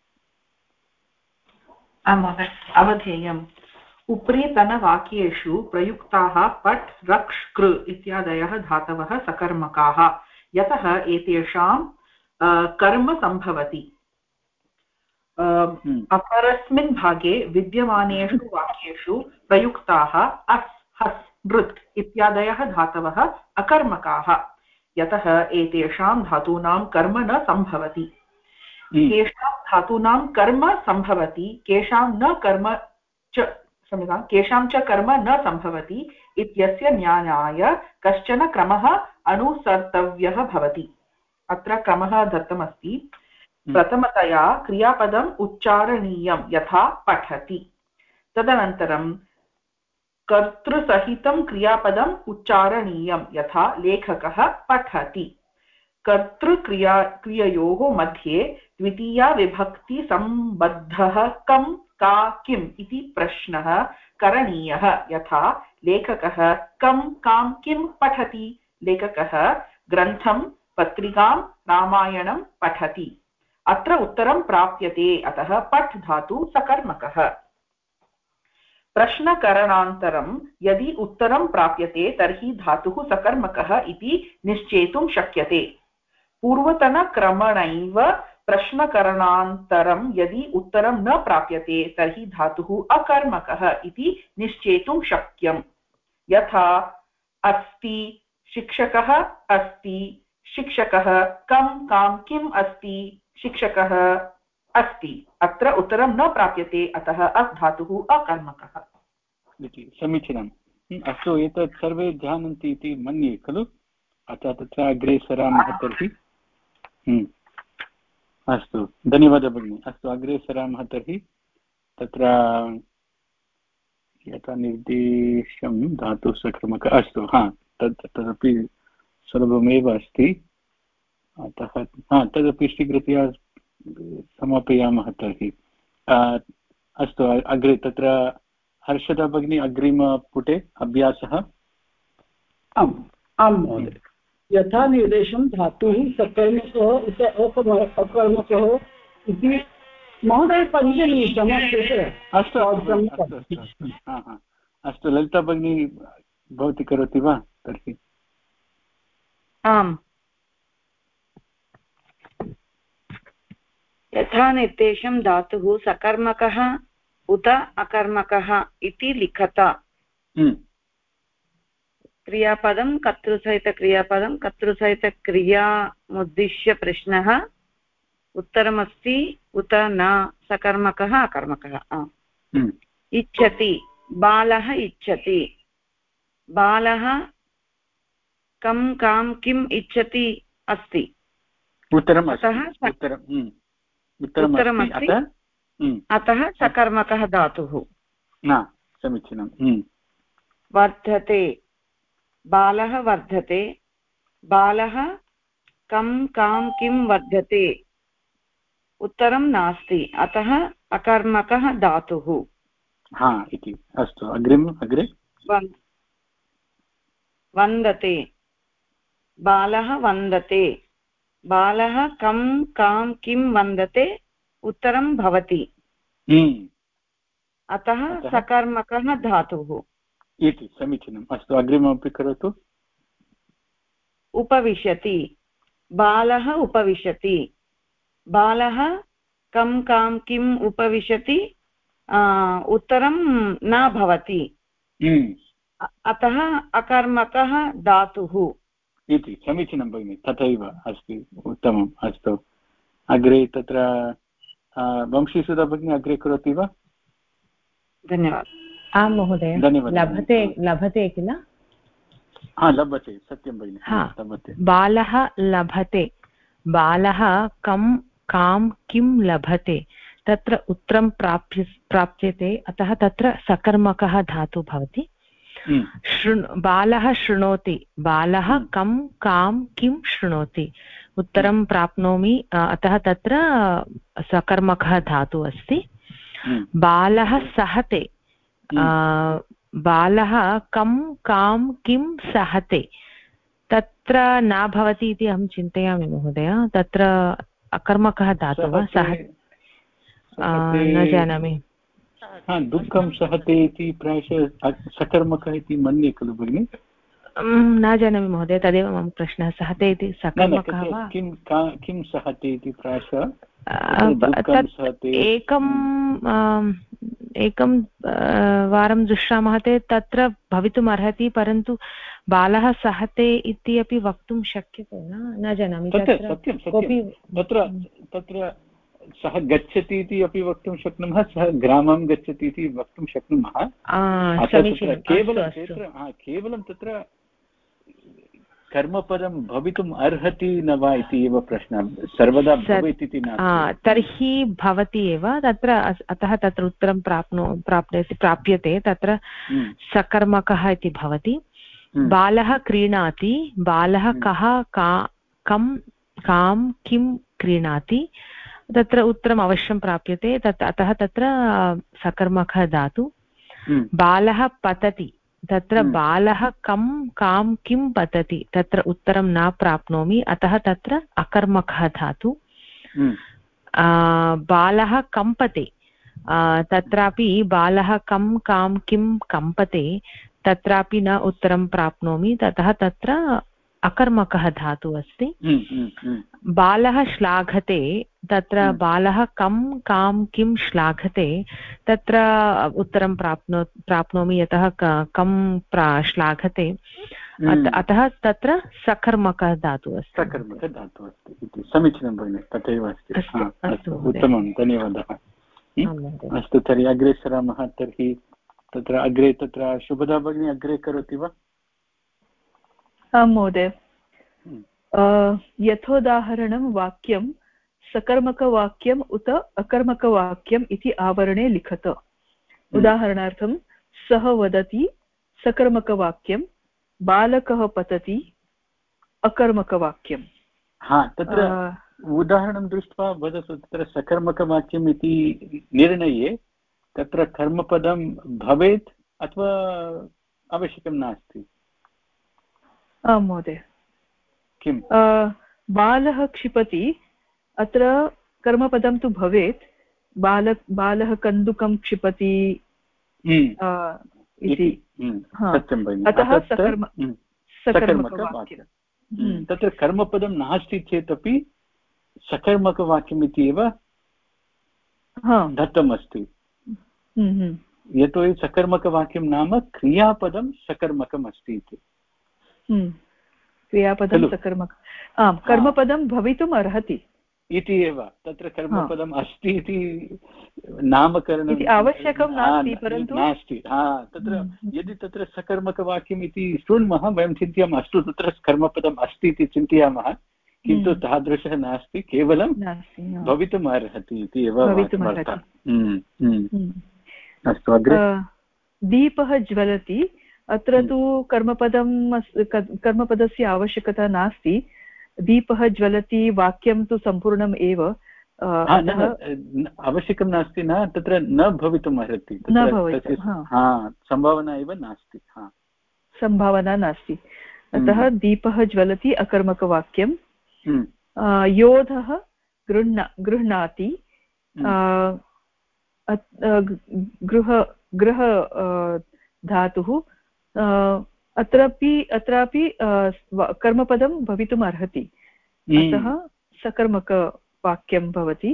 आं महोदय, अवधेयम् उपरितनवाक्येषु प्रयुक्ताः पट् रक्ष् कृ इत्यादयः धातवः सकर्मकाः, यतः एतेषां कर्म सम्भवति। अपरस्मिन् भागे विद्यमानेषु वाक्येषु प्रयुक्ताः अस् हस् नृत् इत्यादयः धातवः अकर्मकाः, यतः एतेषां धातूनां कर्म न सम्भवति। केषां धातूनां कर्म सम्भवति, केषां च कर्म न सम्भवति इत्यस्य ज्ञानाय कश्चन क्रमः अनुसर्तव्यः भवति। अत्र क्रमः दत्तमस्ति। प्रथमतया क्रियापदम् उच्चारणीयं यथा पठति, तदनन्तरं कर्तृसहितं क्रियापदम् उच्चारणीयं यथा लेखकः पठति। कर्तृक्रिययोः मध्ये द्वितीया विभक्ति सम्बद्धः कं का किम् इति प्रश्नः करणीयः, यथा लेखकः कं कां किं पठति, लेखकः ग्रन्थं पत्रिकां रामायणं पठति। अत्र उत्तरं प्राप्यते, अतः पठ् धातु सकर्मकः। प्रश्नकरणान्तरं यदि उत्तरं प्राप्यते तर्हि धातुः सकर्मकः इति निश्चेतुं शक्यते। पूर्वतनक्रमणैव प्रश्नकरणान्तरं यदि उत्तरं न प्राप्यते तर्हि धातुः अकर्मकः इति निश्चेतुं शक्यम्। यथा अस्ति, शिक्षकः अस्ति, शिक्षकः कं कां किम् अस्ति, शिक्षकः अस्ति। अत्र उत्तरं न प्राप्यते, अतः अस् धातुः अकर्मकः। समीचीनम्। अस्तु, एतत् सर्वे जानन्ति इति मन्ये खलु। अतः तत्र अग्रे सरामः तर्हि। अस्तु, धन्यवादः भगिनि। अस्तु, अग्रे सरामः तर्हि। तत्र यथा निर्देशं धातुः सकर्मक। अस्तु, तदपि सुलभमेव अस्ति। अतः तदपि शीघ्रतया समापयामः तर्हि। अस्तु, अग्रे तत्र हर्षदा भगिनी अग्रिमपुटे अभ्यासः। आं महोदय। यथा निर्देशं धातुः सकर्मकः उत अकर्मकः इति। महोदय पञ्चनिमिषम्। अस्तु, ललिता भगिनी भवती करोति वा तर्हि? आम्। यथा निर्देशं धातुः सकर्मकः उत अकर्मकः इति लिखता। क्रियापदं कर्तृसहितक्रियापदं कर्तृसहितक्रियामुद्दिश्य प्रश्नः उत्तरमस्ति उत न सकर्मकः अकर्मकः इच्छति बालः इच्छति बालः कं कां किम् इच्छति अस्ति उत्तरमस्ति अतः सकर्मकः धातुः समीचीनं वर्धते बालः वर्धते बालः कं कां किं वर्धते उत्तरं नास्ति अतः अकर्मकः धातुः इति अस्तु अग्रे वन्दते बालः वन्दते बालः कं कां किं वन्दते उत्तरं भवति अतः सकर्मकः धातुः इति समीचीनम् अस्तु अग्रिममपि करोतु उपविशति बालः उपविशति बालः कं कां किम् उपविशति उत्तरं न भवति अतः अकर्मकः धातुः इति समीचीनं भगिनि तथैव अस्ति उत्तमम् अस्तु अग्रे तत्र वंशीसुधा भगिनी अग्रे करोति वा धन्यवादः आं महोदय लभते किल लभते सत्यं भगिनि लभते बालः लभते बालः कं कां किं लभते तत्र उत्तरं प्राप्यते अतः तत्र सकर्मकः धातुः भवति बालः शृणोति बालः कं कां किं शृणोति उत्तरं प्राप्नोमि अतः तत्र सकर्मकः धातुः अस्ति बालः सहते बालः कं कां किं सहते तत्र न भवति इति अहं चिन्तयामि महोदय तत्र अकर्मकः धातुः सह न जानामि दुःखं सहते इति प्रायशः सकर्मकः इति मन्ये खलु भगिनि न जानामि महोदय तदेव मम प्रश्नः सहते इति सकर्मकः वा किं सहते इति प्रायशः एकं वारं दृश्यामः चेत् तत्र भवितुम् अर्हति परन्तु बालः सहते इति अपि वक्तुं शक्यते न जानामि तत्र सः गच्छति इति अपि वक्तुं शक्नुमः सः ग्रामं गच्छति इति वक्तुं शक्नुमः केवलं तत्र कर्मपदं भवितुम् अर्हति न वा इति एव प्रश्नः सर्वदा भवेत् इति न तर्हि भवति एव तत्र अतः तत्र उत्तरं प्राप्यते तत्र सकर्मकः इति भवति बालः क्रीणाति बालः कः कं कां किं क्रीणाति तत्र उत्तरम् अवश्यं प्राप्यते अतः तत्र सकर्मकः धातु बालः पतति तत्र बालः कं कां किं पतति तत्र उत्तरं न प्राप्नोमि अतः तत्र अकर्मकः धातु बालः कम्पते तत्रापि बालः कं कां किं कम्पते तत्रापि न उत्तरं प्राप्नोमि ततः तत्र अकर्मकः धातुः अस्ति बालः श्लाघते तत्र बालः कं कां किं श्लाघते तत्र उत्तरं प्राप्नोमि यतः कं श्लाघते अतः तत्र सकर्मकः धातुः अस्ति इति समीचीनं भगिनि तथैव अस्ति उत्तमं धन्यवादः अस्तु तर्हि अग्रे सरामः तर्हि तत्र अग्रे तत्र शुभदा भगिनी अग्रे करोति वा आं महोदय यथोदाहरणं वाक्यं सकर्मकवाक्यम् उत अकर्मकवाक्यम् इति आवरणे लिखत उदाहरणार्थं सः वदति सकर्मकवाक्यं बालकः पतति अकर्मकवाक्यं तत्र उदाहरणं दृष्ट्वा वदतु तत्र सकर्मकवाक्यम् इति निर्णये तत्र कर्मपदं भवेत् अथवा आवश्यकं नास्ति आं महोदय किं बालः क्षिपति अत्र कर्मपदं तु भवेत् बालः कन्दुकं क्षिपति इति अतः सकर्मकवाक्यं तत्र कर्मपदं नास्ति चेदपि सकर्मकवाक्यम् इति एव दत्तमस्ति यतोहि सकर्मकवाक्यं नाम क्रियापदं सकर्मकम् अस्ति इति क्रियापदं सकर्मक कर्मपदं भवितुम् अर्हति इति एव तत्र कर्मपदम् अस्ति इति नामकरणम् आवश्यकं नास्ति परन्तु नास्ति तत्र यदि तत्र सकर्मकवाक्यम् इति शृण्मः वयं चिन्तयामः अस्तु तत्र कर्मपदम् अस्ति इति चिन्तयामः किन्तु तादृशः नास्ति केवलं भवितुम् अर्हति इति एव वार्ता। अस्तु अग्रे दीपः ज्वलति अत्र तु कर्मपदस्य आवश्यकता नास्ति दीपः ज्वलति वाक्यं तु सम्पूर्णम् एव आवश्यकं नास्ति न तत्र न भवितुम् अर्हति सम्भावना एव नास्ति सम्भावना नास्ति अतः दीपः ज्वलति अकर्मकवाक्यं योधः गृह्णाति गृह धातुः अत्रापि कर्मपदं भवितुम् अर्हति अतः सकर्मकवाक्यं भवति।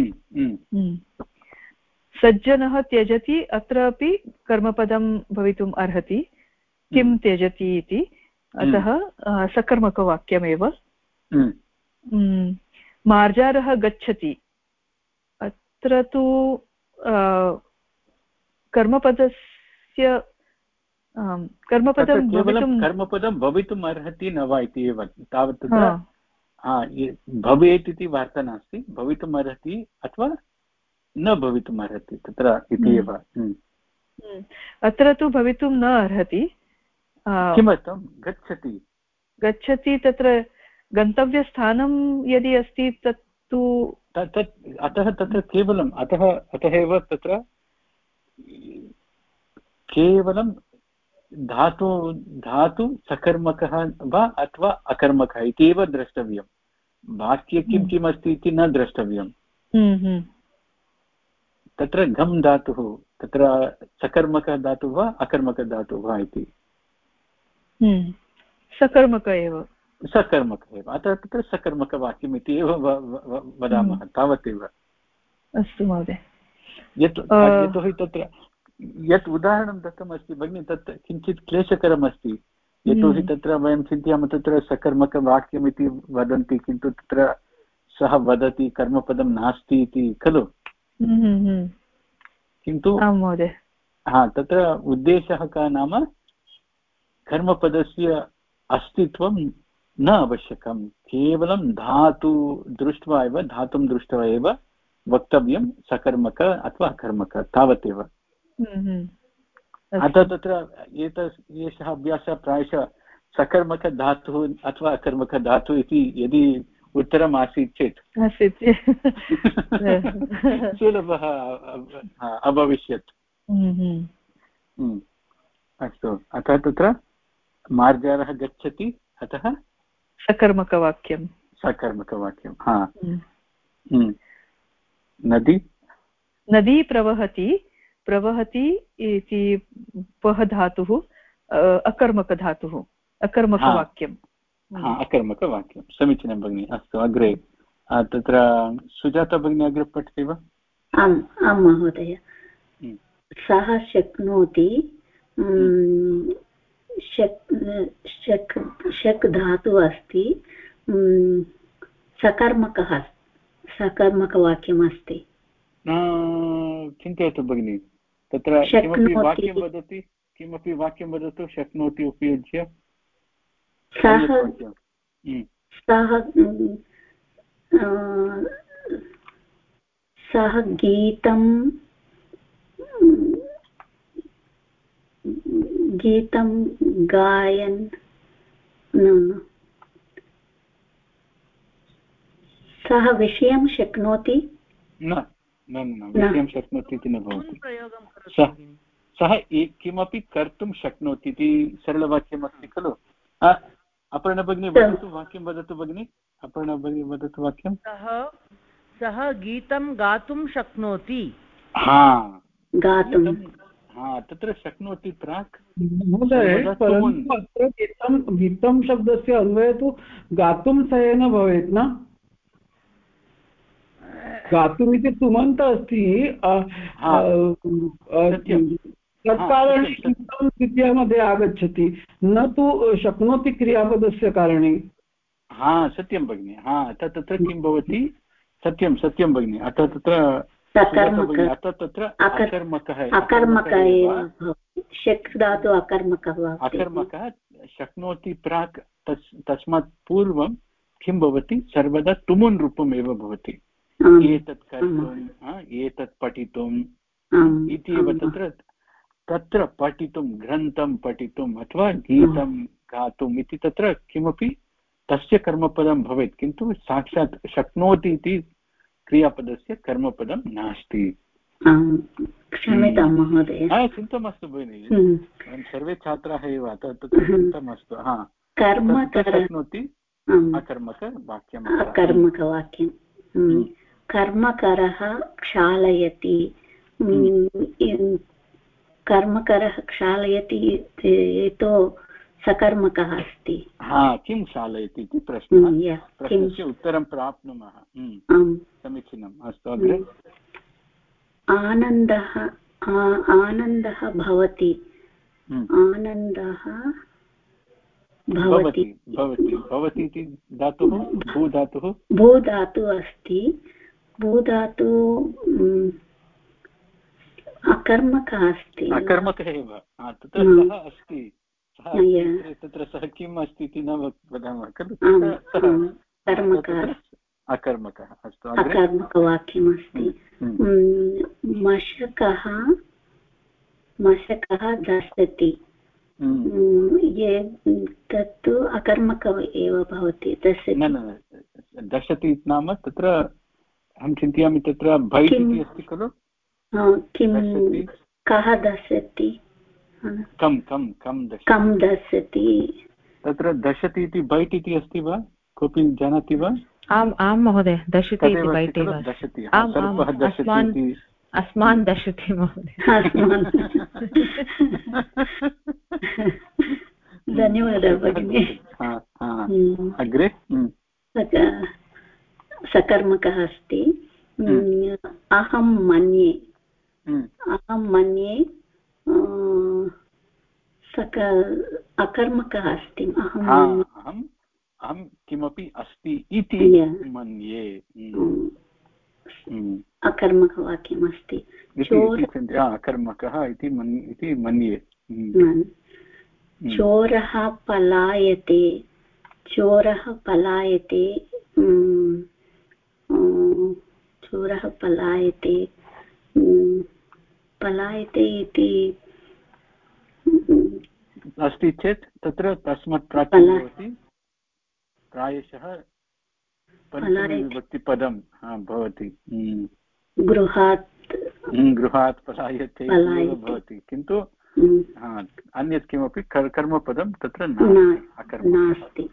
सज्जनः त्यजति अत्रापि कर्मपदं भवितुम् अर्हति किं त्यजति इति अतः सकर्मकवाक्यमेव। मार्जारः गच्छति अत्र तु कर्मपदस्य कर्मपदं भवितुम् अर्हति न वा इति एव तावत् भवेत् इति वार्ता नास्ति भवितुम् अर्हति अथवा न भवितुम् अर्हति तत्र इति एव। अत्र तु भवितुं न अर्हति किमर्थं गच्छति तत्र गन्तव्यस्थानं यदि अस्ति तत्तु अतः तत्र केवलम् अतः एव तत्र केवलं धातु सकर्मकः वा अथवा अकर्मकः इति एव द्रष्टव्यं वाक्ये किं किम् अस्ति इति न द्रष्टव्यं। तत्र घम् धातुः तत्र सकर्मकः धातुः वा अकर्मकः धातुः वा इति सकर्मक एव अतः तत्र सकर्मकवाक्यम् इति एव वदामः तावदेव। अस्तु महोदय यतोहि तत्र यत् उदाहरणं दत्तमस्ति भगिनि तत् किञ्चित् क्लेशकरम् अस्ति यतोहि तत्र वयं चिन्तयामः तत्र सकर्मकवाक्यम् इति वदन्ति किन्तु तत्र सः वदति कर्मपदं नास्ति इति खलु किन्तु तत्र उद्देशः कः नाम कर्मपदस्य अस्तित्वं न आवश्यकं केवलं धातुं दृष्ट्वा एव वक्तव्यं सकर्मक अथवा अकर्मक तावदेव। अतः तत्र एषः अभ्यासः प्रायशः सकर्मकधातुः अथवा अकर्मकधातुः इति यदि उत्तरम् आसीत् चेत् सुलभः अभविष्यत्। अस्तु अतः तत्र मार्जारः गच्छति अतः सकर्मकवाक्यं नदी प्रवहति इति पः धातुः अकर्मकधातुः अकर्मकवाक्यम् अकर्मकवाक्यं समीचीनं भगिनि। अस्तु अग्रे तत्र सुजाता भगिनी अग्रे पठति वा? आम् महोदय सः शक्नोति शक् धातुः अस्ति सकर्मकवाक्यम् अस्ति चिन्तयतु भगिनि तत्र किमपि वाक्यं वदतु शक्नोति उपयुज्य सः गीतं गायन् सः विषयं शक्नोति न विषयं शक्नोति इति न भवति सः किमपि कर्तुं शक्नोति इति सरलवाक्यम् अस्ति खलु। अपर्णा भगिनी वदतु वाक्यं वदतु भगिनि अपर्णा भगिनी वदतु वाक्यं सः गीतं गातुं शक्नोति तत्र शक्नोति प्राक् महोदय परन्तु अत्र गीतं शब्दस्य अन्वये तु गातुं सयेन भवेत् न गातुमिति सुमन्त अस्ति तत्कारणे गीतं द्वितीयमध्ये आगच्छति न तु शक्नोति क्रियापदस्य कारणे। सत्यं भगिनि तत्र किं भवति सत्यं सत्यं भगिनि। अतः तत्र अतः तत्र अकर्मकः एव शक् धातु अकर्मकः वा? अकर्मकः शक्नोति प्राक् तस्मात् पूर्वं किं भवति सर्वदा तुमुन् रूपम् एव भवति। एतत् कर्तुम् एतत् पठितुम् इति एव तत्र पठितुं ग्रन्थं पठितुम् अथवा गीतं गातुम् इति तत्र किमपि तस्य कर्मपदं भवेत्, किन्तु साक्षात् शक्नोति इति क्रियापदस्य कर्मपदं नास्ति। क्षम्यतां महोदय। चिन्ता मास्तु भगिनि, वयं सर्वे छात्राः एव, तत्र चिन्ता मास्तु। शक्नोति अकर्मकवाक्यम्। कर्मकरः क्षालयति, कर्मकरः क्षालयति एतो सकर्मकः अस्ति। किं क्षालयति इति प्रश्नः, प्रश्नस्य उत्तरं प्राप्नुमः। समीचीनम्, अस्तु अग्रे। आनन्दः भवति, आनन्दः भवति इति धातुः भूधातुः, भूधातुः अस्ति। भूधातु अकर्मकः अस्ति, अकर्मकः एव। तत्र सः अस्ति, तत्र सः किम् अस्ति इति न वदामः खलु, अकर्मकः। अस्तु, अकर्मकवाक्यमस्ति। मशकः दशति, तत्तु अकर्मक एव भवति। दशति नाम तत्र अहं चिन्तयामि तत्र बैट् इति अस्ति खलु। किं कः दशति, कं दशति, तत्र दशति इति बैट् इति अस्ति वा, कोऽपि जानाति वा? आम् आं महोदय, दशति इति बैट् एव। अस्मान् दशति महोदय। धन्यवादः भगिनि। अग्रे सकर्मकः अस्ति। अहं मन्ये, अकर्मकः अस्ति। अहं किमपि अस्ति इति मन्ये, अकर्मकवाक्यमस्ति। अकर्मकः इति मन्ये। चोरः पलायते, चोरः पलायते, चोरः पलायते, पलायते इति अस्ति चेत् तत्र तस्मात् प्राक् भवति प्रायशः पञ्चमीविभक्तिपदं भवति। गृहात् पलायते भवति, किन्तु अन्यत् किमपि कर्मपदं तत्र नास्ति,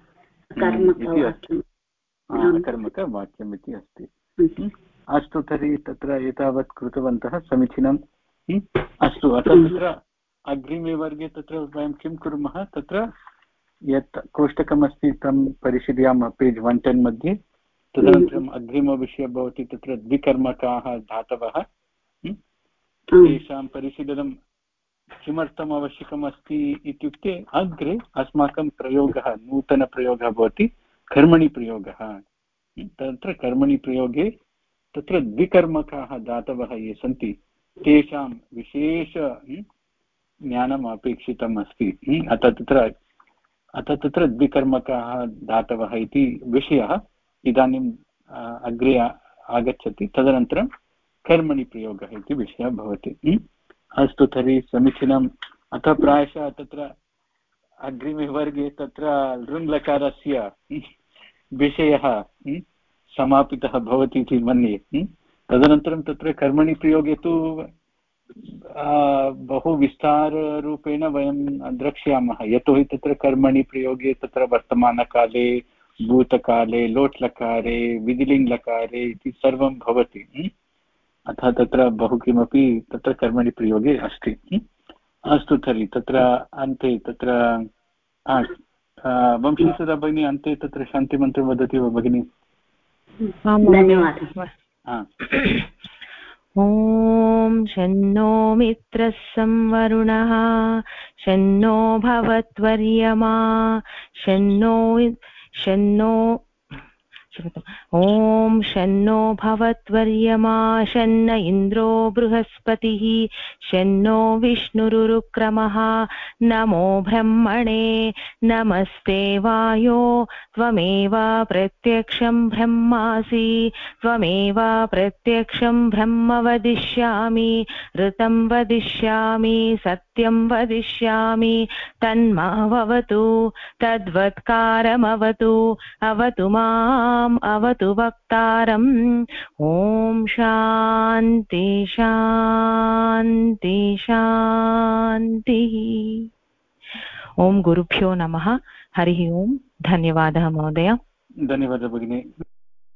अकर्मकवाक्यम् इति अस्ति। अस्तु, तर्हि तत्र एतावत् कृतवन्तः, समीचीनम्। अस्तु, अतः तत्र अग्रिमे वर्गे तत्र वयं किं कुर्मः, तत्र यत् कोष्टकमस्ति तं परिशीलयामः पेज् 110 मध्ये। तदनन्तरम् अग्रिमविषयः भवति तत्र द्विकर्मकाः धातवः, तेषां परिशीलनं किमर्थम् आवश्यकम् अस्ति इत्युक्ते अग्रे अस्माकं प्रयोगः, नूतनप्रयोगः भवति कर्मणि प्रयोगः। तत्र कर्मणि प्रयोगे तत्र द्विकर्मकाः धातवः ये सन्ति तेषां विशेष ज्ञानम् अपेक्षितम् अस्ति। अतः तत्र द्विकर्मकाः धातवः इति विषयः इदानीम् अग्रे आगच्छति। तदनन्तरं कर्मणि प्रयोगः इति विषयः भवति। अस्तु, तर्हि समीचीनम्। अतः प्रायशः तत्र अग्रिमे वर्गे तत्र लृङ्लकारस्य विषयः समापितः भवति इति मन्ये। तदनन्तरं तत्र कर्मणि प्रयोगे तु बहु विस्ताररूपेण वयं द्रक्ष्यामः, यतोहि तत्र कर्मणि प्रयोगे तत्र वर्तमानकाले, भूतकाले, लोट्लकारे, विधिलिङ्गलकारे इति सर्वं भवति। अतः तत्र बहु किमपि तत्र कर्मणि प्रयोगे अस्ति। अस्तु, तर्हि तत्र अन्ते तत्र वंशीसुधा भगिनी अन्ते तत्र शान्तिमन्त्रं वदति वा भगिनी? धन्यवादः। ॐ शन्नो मित्रः संवरुणः, शन्नो भवत्वर्यमा, ॐ शन्नो भवत्वर्यमा शन्न इन्द्रो बृहस्पतिः शन्नो विष्णुरुक्रमः नमो ब्रह्मणे नमस्ते वायो त्वमेव प्रत्यक्षं ब्रह्मासि त्वमेव प्रत्यक्षं ब्रह्म वदिष्यामि ऋतं वदिष्यामि सत्यं वदिष्यामि तन्मावतु तद्वत्कारमवतु अवतु माम् अवतु वक्तारम् ॐ शान्ति शान्ति शान्तिः। ॐ गुरुभ्यो नमः। हरिः ओम्। धन्यवादः महोदय। धन्यवादः भगिनी।